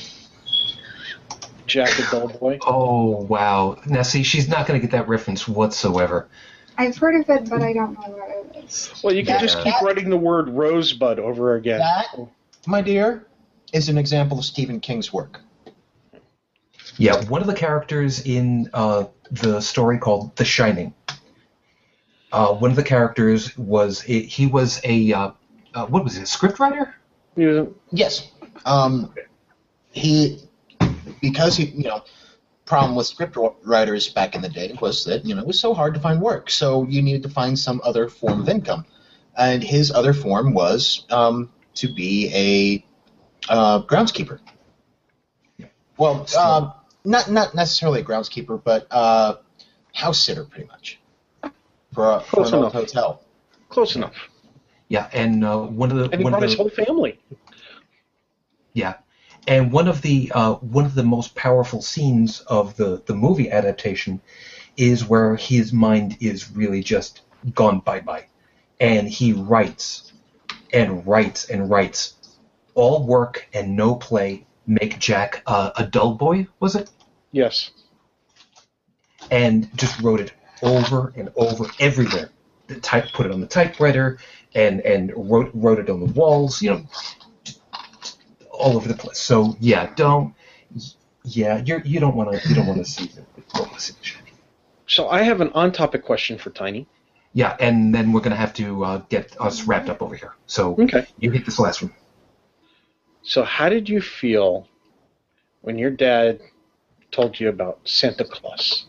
Jack a dull boy. Oh, wow. Now, see, she's not going to get that reference whatsoever. I've heard of it, but I don't know what it is. Well, you can That- just keep that- writing the word rosebud over again. that, my dear, is an example of Stephen King's work. Yeah, one of the characters in uh, the story called The Shining, uh, one of the characters was, he was a, uh, uh, what was it, a scriptwriter? You- Yes. Um, he, because he, you know, problem with script writers back in the day was that, you know, it was so hard to find work, so you needed to find some other form of income. And his other form was um, to be a uh, groundskeeper. Well, uh, not not necessarily a groundskeeper, but uh, house sitter, pretty much, for, a, for Close an old enough. hotel. Close enough. Yeah, and uh, one of the... And he one brought of his the, whole family. Yeah, and one of the uh, one of the most powerful scenes of the, the movie adaptation is where his mind is really just gone bye-bye. And he writes and writes and writes. All work and no play make Jack uh, a dull boy, was it? Yes. And just wrote it over and over everywhere. The type, put it on the typewriter and, and wrote wrote it on the walls, you know, all over the place. So yeah, don't yeah, you're you don't want to you don't want to see the publicity. So I have an on-topic question for Tiny. Yeah, and then we're gonna have to uh, get us wrapped up over here. So Okay. you hit this last one. So how did you feel when your dad told you about Santa Claus?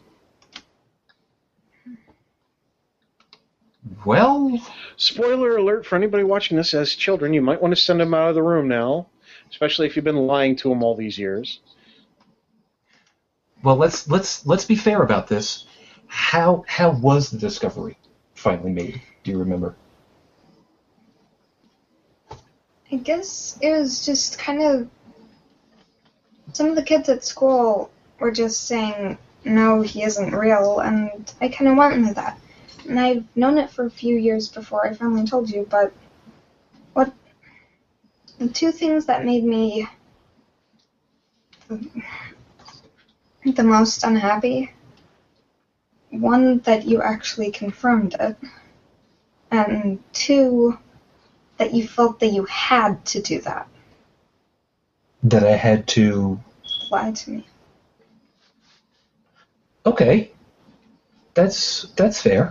Well, Spoiler alert for anybody watching this as children, you might want to send them out of the room now, especially if you've been lying to them all these years. well, let's let's let's be fair about this. How how was the discovery finally made? Do you remember? I guess it was just kind of... Some of the kids at school were just saying, no, he isn't real, and I kind of went into that. And I've known it for a few years before I finally told you, but what... The two things that made me the, the most unhappy, one, that you actually confirmed it, and two, that you felt that you had to do that. That I had to. Lie to me. Okay, that's that's fair.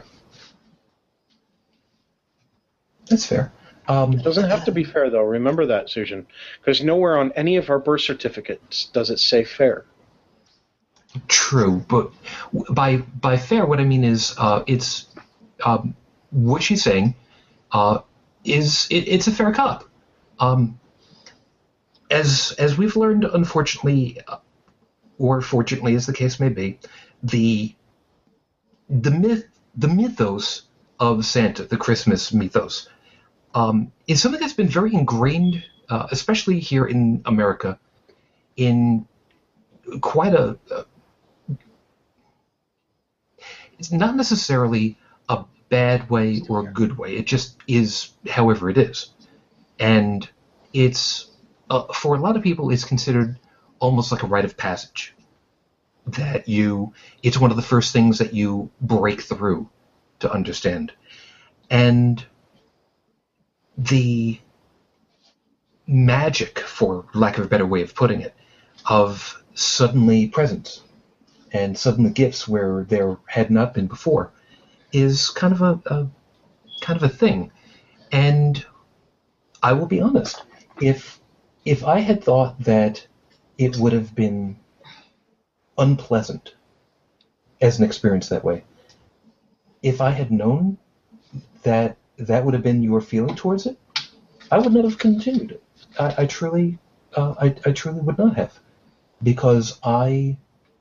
That's fair. Um, It doesn't have to be fair, though. Remember that, Susan. Because nowhere on any of our birth certificates does it say fair. True, but w- by by fair, what I mean is, uh, it's um, what she's saying uh, is it, it's a fair cop. Um, as as we've learned, unfortunately, uh, or fortunately, as the case may be, the the myth the mythos of Santa, the Christmas mythos, um, is something that's been very ingrained, uh, especially here in America, in quite a, a it's not necessarily a bad way or a good way. It just is however it is. And it's, uh, for a lot of people, it's considered almost like a rite of passage. That you, it's one of the first things that you break through to understand. And the, magic, for lack of a better way of putting it, of suddenly presents and suddenly gifts where there had not been before is kind of a, a kind of a thing. And I will be honest, if if I had thought that it would have been unpleasant as an experience that way, if I had known that that would have been your feeling towards it, I would not have continued it. I, I truly, uh, I, I truly would not have, because I,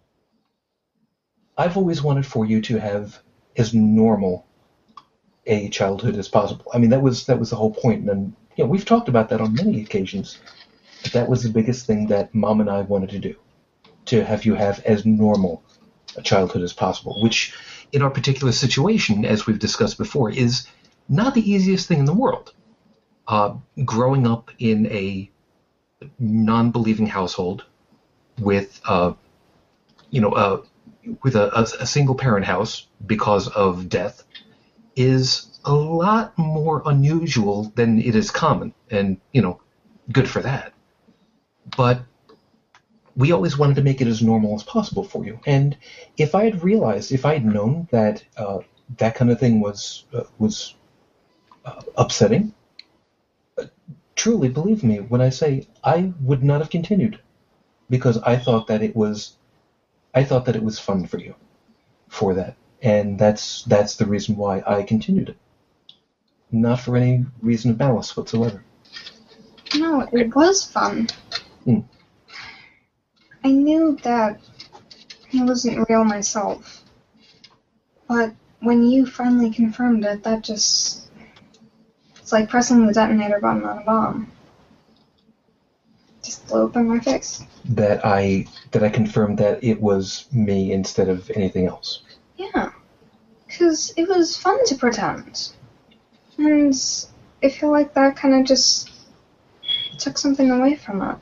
I've always wanted for you to have as normal a childhood as possible. I mean, that was that was the whole point, and you know, we've talked about that on many occasions. But that was the biggest thing that Mom and I wanted to do, to have you have as normal a childhood as possible, which, in our particular situation, as we've discussed before, is not the easiest thing in the world. Uh, growing up in a non-believing household with, uh, you know, uh, with a, a, a single-parent house because of death is a lot more unusual than it is common, and, you know, good for that. But we always wanted to make it as normal as possible for you. And if I had realized, if I had known that uh, that kind of thing was uh, was uh, upsetting, uh, truly, believe me when I say I would not have continued, because I thought that it was, I thought that it was fun for you, for that, and that's that's the reason why I continued it, not for any reason of malice whatsoever. No, it was fun. Hmm. I knew that I wasn't real myself. But when you finally confirmed it, that just... It's like pressing the detonator button on a bomb. Just blew up in my face. That I that I confirmed that it was me instead of anything else. Yeah. Because it was fun to pretend. And I feel like that kind of just took something away from it.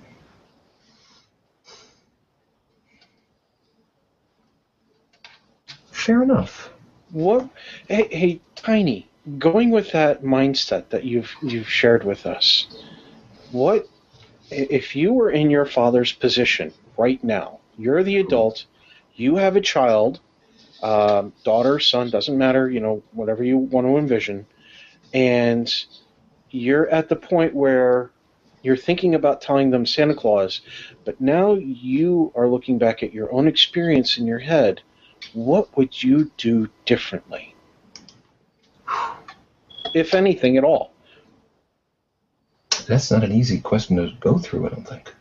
Fair enough. What? Hey, hey, Tiny. Going with that mindset that you've you've shared with us, what if you were in your father's position right now? You're the adult. You have a child, um, daughter, son, doesn't matter. You know, whatever you want to envision, and you're at the point where you're thinking about telling them Santa Claus, but now you are looking back at your own experience in your head. What would you do differently? If anything at all. That's not an easy question to go through, I don't think.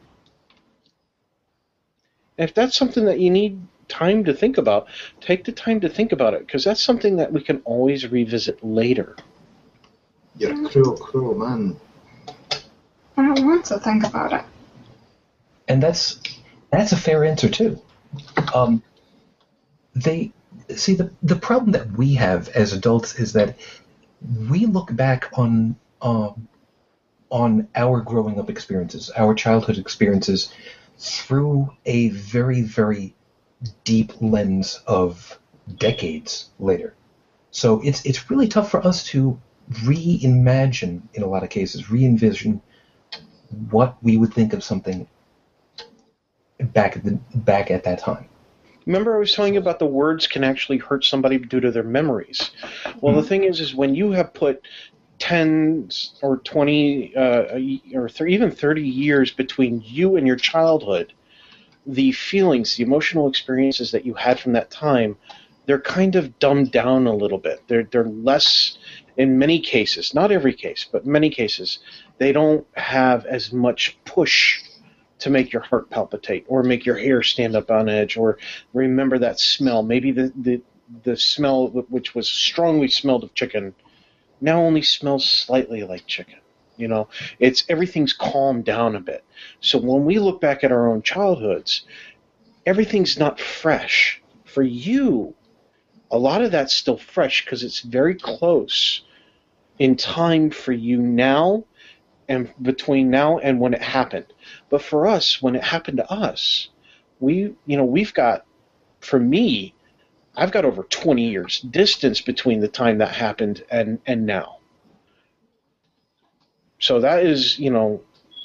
If that's something that you need time to think about, take the time to think about it, because that's something that we can always revisit later. You're a cruel, cruel man. I don't want to think about it. And that's that's a fair answer too. Um, they see the the problem that we have as adults is that we look back on um, on our growing up experiences, our childhood experiences, through a very, very deep lens of decades later. So it's it's really tough for us to reimagine, in a lot of cases, re-envision what we would think of something back at the back at that time. Remember I was telling you about the words can actually hurt somebody due to their memories. Well, mm-hmm. The thing is, is when you have put ten or twenty uh, or th- even thirty years between you and your childhood, the feelings, the emotional experiences that you had from that time, they're kind of dumbed down a little bit. They're they're less, in many cases, not every case, but many cases, they don't have as much push to make your heart palpitate or make your hair stand up on edge or remember that smell. Maybe the, the, the smell, which was strongly smelled of chicken, now only smells slightly like chicken. You know, it's everything's calmed down a bit. So when we look back at our own childhoods, everything's not fresh. For you, a lot of that's still fresh because it's very close in time for you now and between now and when it happened. But for us, when it happened to us, we, you know, we've got, for me, I've got over twenty years distance between the time that happened and, and now. So that is, you know,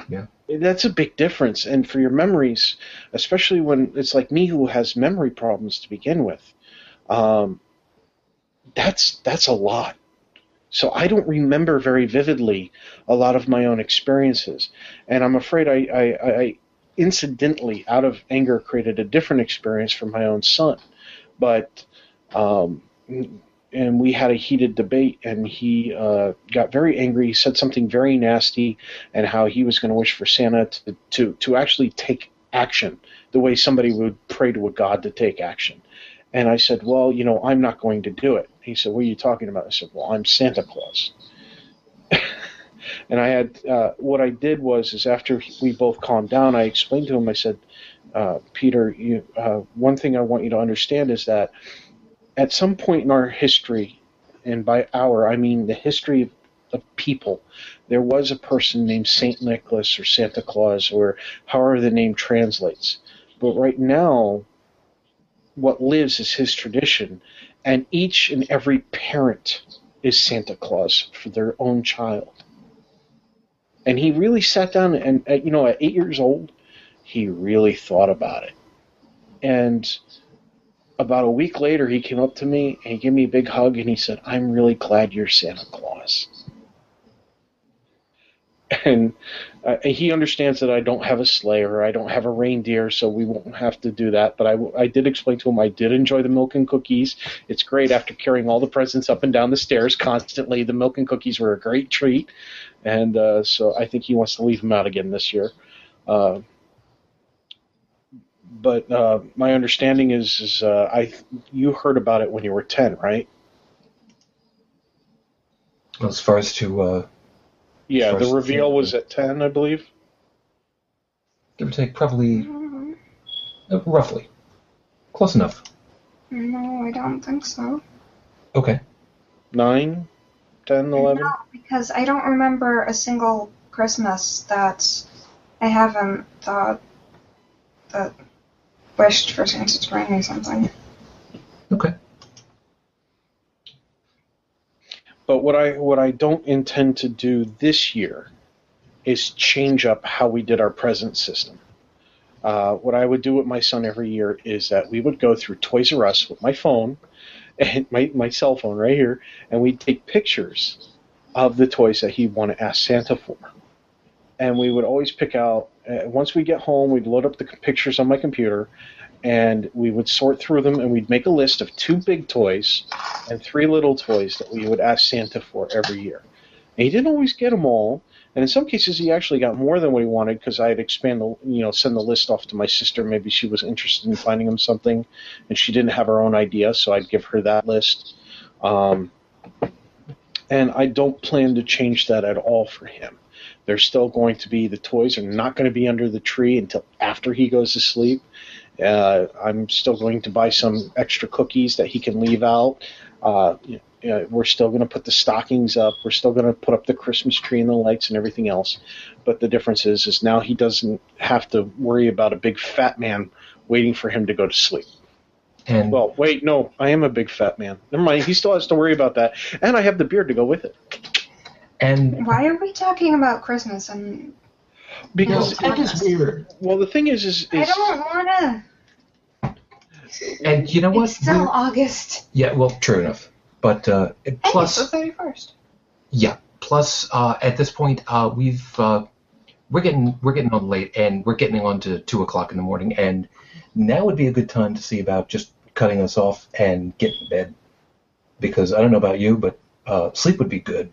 Yeah. That's a big difference. And for your memories, especially when it's like me who has memory problems to begin with, um, that's that's a lot. So I don't remember very vividly a lot of my own experiences. And I'm afraid I, I, I incidentally, out of anger, created a different experience for my own son. But, um, and we had a heated debate, and he uh, got very angry. He said something very nasty, and how he was going to wish for Santa to, to, to actually take action, the way somebody would pray to a god to take action. And I said, well, you know, I'm not going to do it. He said, what are you talking about? I said, well, I'm Santa Claus. And I had, uh, what I did was, is after we both calmed down, I explained to him, I said, uh, Peter, you, uh, one thing I want you to understand is that at some point in our history, and by our, I mean the history of, of people, there was a person named Saint Nicholas or Santa Claus, or however the name translates. But right now, what lives is his tradition, and each and every parent is Santa Claus for their own child. And he really sat down, and, you know, at eight years old, he really thought about it. And about a week later, he came up to me, and he gave me a big hug, and he said, I'm really glad you're Santa Claus. And uh, he understands that I don't have a sleigh or I don't have a reindeer, so we won't have to do that. But I, I did explain to him I did enjoy the milk and cookies. It's great after carrying all the presents up and down the stairs constantly. The milk and cookies were a great treat. And uh, so I think he wants to leave them out again this year. Uh, but uh, my understanding is, is uh, I you heard about it when you were ten, right? As far as to... Uh... Yeah, First, the reveal yeah. was at ten, I believe. Give or take, probably, uh, roughly. Close enough. No, I don't think so. Okay. nine, ten, eleven? No, because I don't remember a single Christmas that I haven't thought that wished for Santa to bring me something. Okay. But what I what I don't intend to do this year is change up how we did our present system. Uh, what I would do with my son every year is that we would go through Toys R Us with my phone, and my, my cell phone right here, and we'd take pictures of the toys that he'd want to ask Santa for. And we would always pick out, uh, once we get home, we'd load up the pictures on my computer, and we would sort through them, and we'd make a list of two big toys and three little toys that we would ask Santa for every year. And he didn't always get them all, and in some cases he actually got more than what he wanted, because I'd expand the, you know, send the list off to my sister. Maybe she was interested in finding him something, and she didn't have her own idea, so I'd give her that list. Um, and I don't plan to change that at all for him. They're still going to be, the toys are not going to be under the tree until after he goes to sleep. Uh, I'm still going to buy some extra cookies that he can leave out. Uh, you know, we're still going to put the stockings up. We're still going to put up the Christmas tree and the lights and everything else. But the difference is, is now he doesn't have to worry about a big fat man waiting for him to go to sleep. And well, wait, no, I am a big fat man. Never mind, he still has to worry about that. And I have the beard to go with it. And why are we talking about Christmas? And because no, it is weird. Well, the thing is, is, is I don't want to. And you know what? It's still We're, August. Yeah, well, true enough. But uh, plus, it's the thirty-first. Yeah. Plus, uh, at this point, uh, we've uh, we're getting we're getting on late, and we're getting on to two o'clock in the morning, and now would be a good time to see about just cutting us off and getting to bed. Because I don't know about you, but uh, sleep would be good.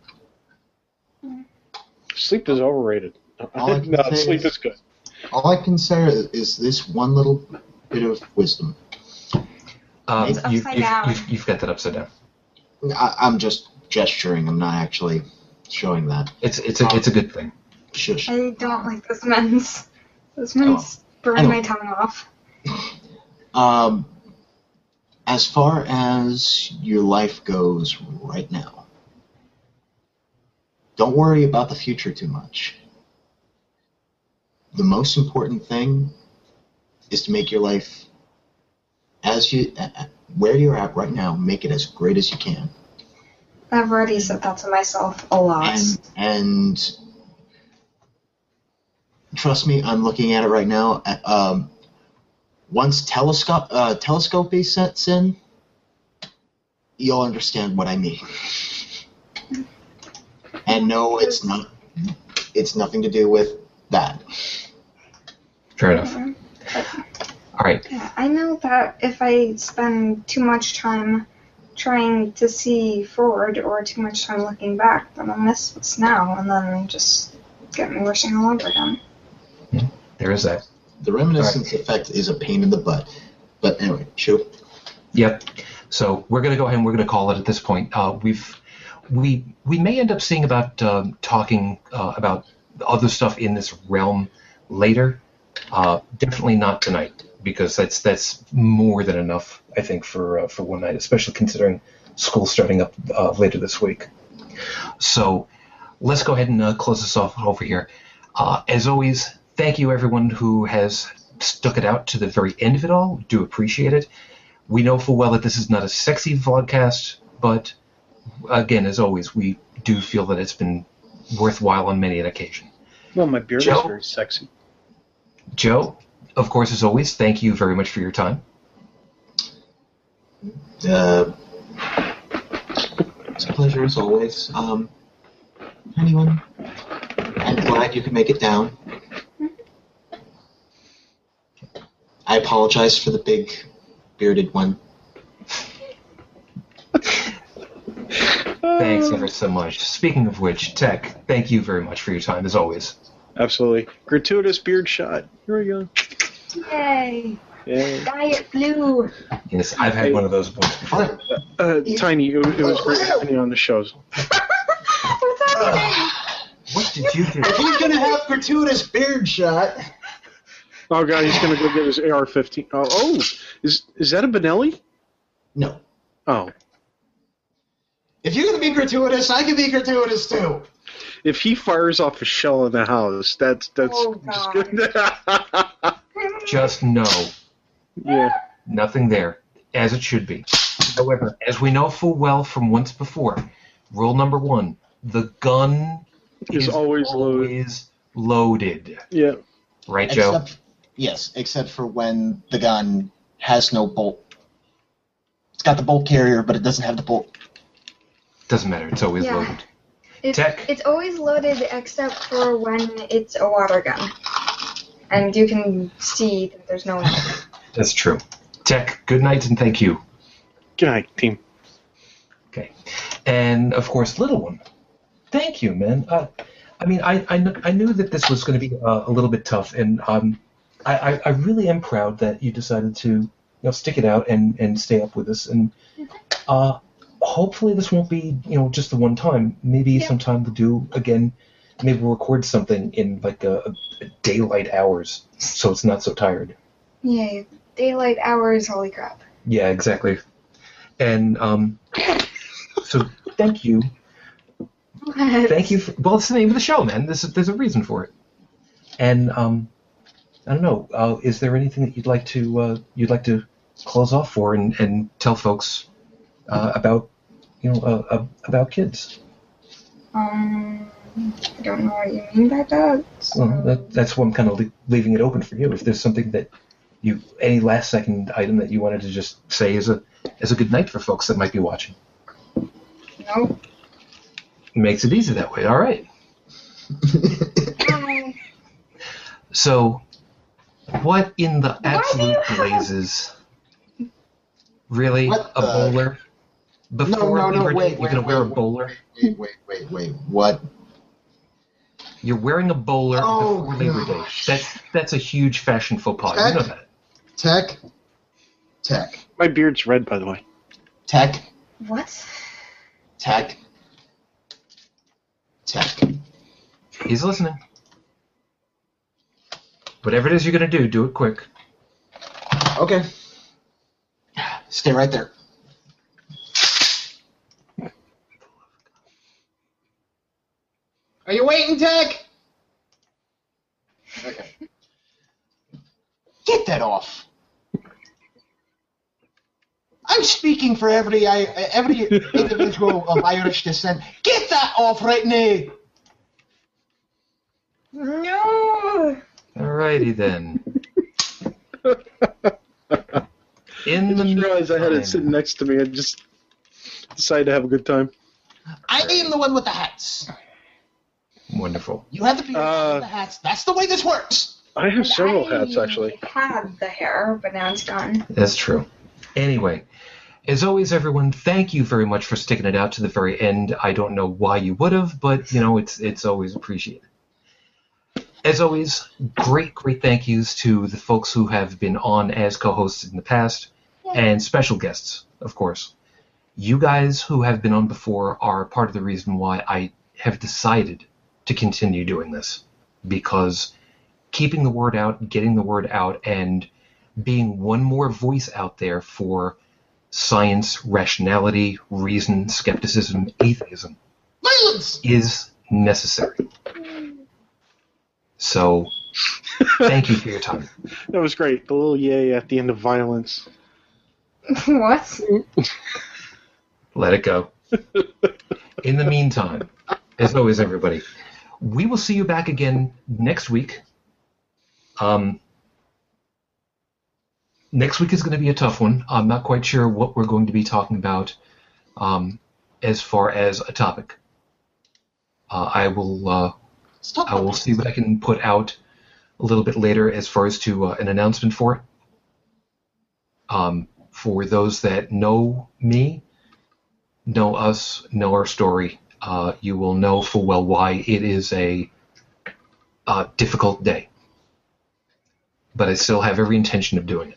Sleep is overrated. All I can no, say sleep is- is good. All I can say is this one little bit of wisdom. Um, It's you, upside you've, down. You've, you've got that upside down. I, I'm just gesturing. I'm not actually showing that. It's it's a it's a good thing. Shush. I don't like those men's. Those men's burn I know. my tongue off. Um, as far as your life goes right now, don't worry about the future too much. The most important thing is to make your life as you uh, where you're at right now, make it as great as you can. I've already said that to myself a lot. And and trust me, I'm looking at it right now. Um, once telescope uh, telescopy sets in, you'll understand what I mean. And no, it's not. It's nothing to do with that. Fair enough. All right. Yeah, I know that if I spend too much time trying to see forward or too much time looking back, then I'll miss what's now and then just get me wishing all over again. There is that. The reminiscence right. effect is a pain in the butt. But anyway, shoot. Yep. So we're going to go ahead and we're going to call it at this point. Uh, we've we we may end up seeing about uh, talking uh, about other stuff in this realm later. Uh, definitely not tonight, because that's that's more than enough, I think, for uh, for one night, especially considering school starting up uh, later this week. So let's go ahead and uh, close this off over here. Uh, as always, thank you everyone who has stuck it out to the very end of it all. We do appreciate it. We know full well that this is not a sexy vlogcast, but again, as always, we do feel that it's been worthwhile on many an occasion. Well, my beard Joe? is very sexy. Joe, of course, as always, thank you very much for your time. Uh, it's a pleasure as always. Um, anyone? I'm glad you could make it down. I apologize for the big bearded one. Thanks ever so much. Speaking of which, Tech, thank you very much for your time, as always. Absolutely. Gratuitous beard shot. Here we go. Yay! Yay. Diet blue! Yes, I've had one of those once before. Uh, Tiny, it, it was great having you on the shows. What's happening? What did you do? If he's gonna have gratuitous beard shot. Oh god, he's gonna go get his A R fifteen. Oh, oh, is is that a Benelli? No. Oh. If you're gonna be gratuitous, I can be gratuitous too. If he fires off a shell in the house, that's that's Oh, just God. good. Just no. Yeah. Nothing there, as it should be. However, as we know full well from once before, rule number one, the gun Is is always loaded. always loaded. Yeah. Right, Joe? Except, yes, except for when the gun has no bolt. It's got the bolt carrier, but it doesn't have the bolt. Doesn't matter. It's always Yeah. loaded. It's, Tech? it's always loaded except for when it's a water gun. And you can see that there's no light. That's true. Tech, good night and thank you. Good night, team. Okay. And, of course, little one, thank you, man. Uh, I mean, I, I, kn- I knew that this was going to be uh, a little bit tough, and um, I, I, I really am proud that you decided to you know, stick it out and, and stay up with us. And uh, hopefully this won't be you know just the one time. Maybe Yeah. sometime we'll do, again, maybe we'll record something in like a, a daylight hours so it's not so tired. Yay. Daylight hours, holy crap. Yeah, exactly. And um, so thank you. Thank you. For, well, it's the name of the show, man. This is, there's a reason for it. And um, I don't know. Uh, is there anything that you'd like to uh, you'd like to close off for and, and tell folks uh, about you know uh, uh, about kids? Um, I don't know what you mean by that. So. Well, that, that's why I'm kind of le- leaving it open for you. If there's something that you any last second item that you wanted to just say as a as a good night for folks that might be watching. No. Makes it easy that way. All right. Bye. So, what in the absolute blazes? Really? What A the- bowler? Before no, no, Labor Day, wait, you're wait, gonna wear wait, a bowler? Wait, wait, wait, wait. What? You're wearing a bowler Oh, before Labor Day. gosh. That's that's a huge fashion faux pas. You know that. Tech. Tech. My beard's red, by the way. Tech, What? tech, tech. He's listening. Whatever it is you're gonna do, do it quick. Okay. Stay right there. Are you waiting, Tech? Okay. Get that off. I'm speaking for every I- every individual of Irish descent. Get that off right now. No! Alrighty then. In I the just realized I had it meantime- sitting next to me. I just decided to have a good time. I am the one with the hats. Wonderful. You have the beard, Uh, the hats. That's the way this works. I have several I hats, actually. had the hair, but now it's gone. That's true. Anyway, as always, everyone, thank you very much for sticking it out to the very end. I don't know why you would have, but, you know, it's it's always appreciated. As always, great, great thank yous to the folks who have been on as co-hosts in the past, and special guests, of course. You guys who have been on before are part of the reason why I have decided to continue doing this, because keeping the word out, getting the word out, and being one more voice out there for science, rationality, reason, skepticism, atheism Violence! is necessary. So, thank you for your time. That was great. The little yay at the end of violence. What? Let it go. In the meantime, as always, everybody, we will see you back again next week. Um, next week is going to be a tough one. I'm not quite sure what we're going to be talking about um, as far as a topic. Uh, I will uh, Let's talk I will about see what I can put out a little bit later as far as to uh, an announcement for it. Um, for those that know me, know us, know our story, uh, you will know full well why it is a uh, difficult day. But I still have every intention of doing it.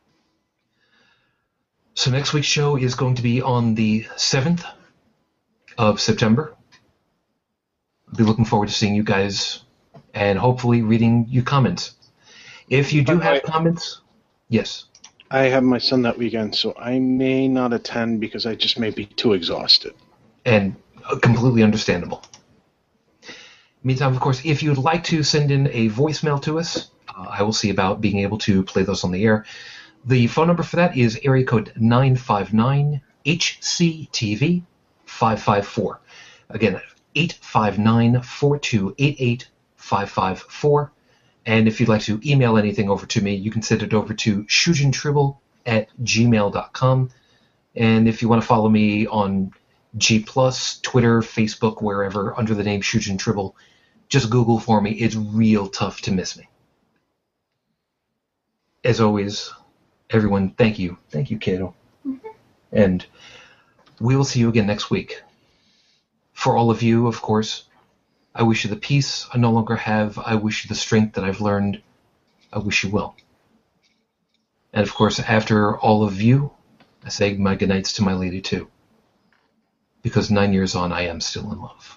So next week's show is going to be on the seventh of September. I'll be looking forward to seeing you guys and hopefully reading your comments. If you do have Right. comments, yes. I have my son that weekend, so I may not attend because I just may be too exhausted. And uh, completely understandable. Meantime, of course, if you'd like to send in a voicemail to us, uh, I will see about being able to play those on the air. The phone number for that is area code nine five nine H C T V five five four. Again, eight five nine, four two eight eight, five five four. And if you'd like to email anything over to me, you can send it over to shujintribble at gmail dot com. And if you want to follow me on G plus, Twitter, Facebook, wherever, under the name Shujin Tribble, just Google for me. It's real tough to miss me. As always, everyone, thank you. Thank you, Kato. Mm-hmm. And we will see you again next week. For all of you, of course, I wish you the peace I no longer have. I wish you the strength that I've learned. I wish you well. And of course, after all of you, I say my goodnights to my lady too. Because nine years on, I am still in love.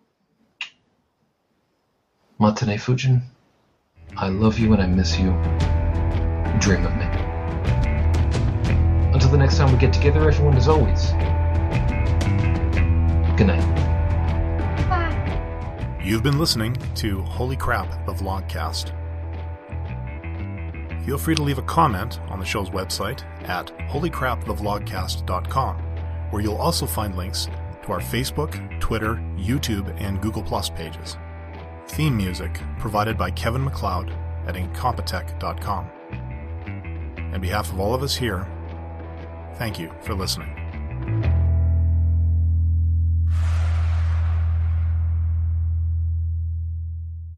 Matane Fujin, I love you and I miss you. Dream of me. Until the next time we get together, everyone, as always, good night. Bye. You've been listening to Holy Crap, the Vlogcast. Feel free to leave a comment on the show's website at holy crap the vlogcast dot com, where you'll also find links to our Facebook, Twitter, YouTube, and Google Plus pages. Theme music provided by Kevin MacLeod at incompetech dot com. On behalf of all of us here, thank you for listening.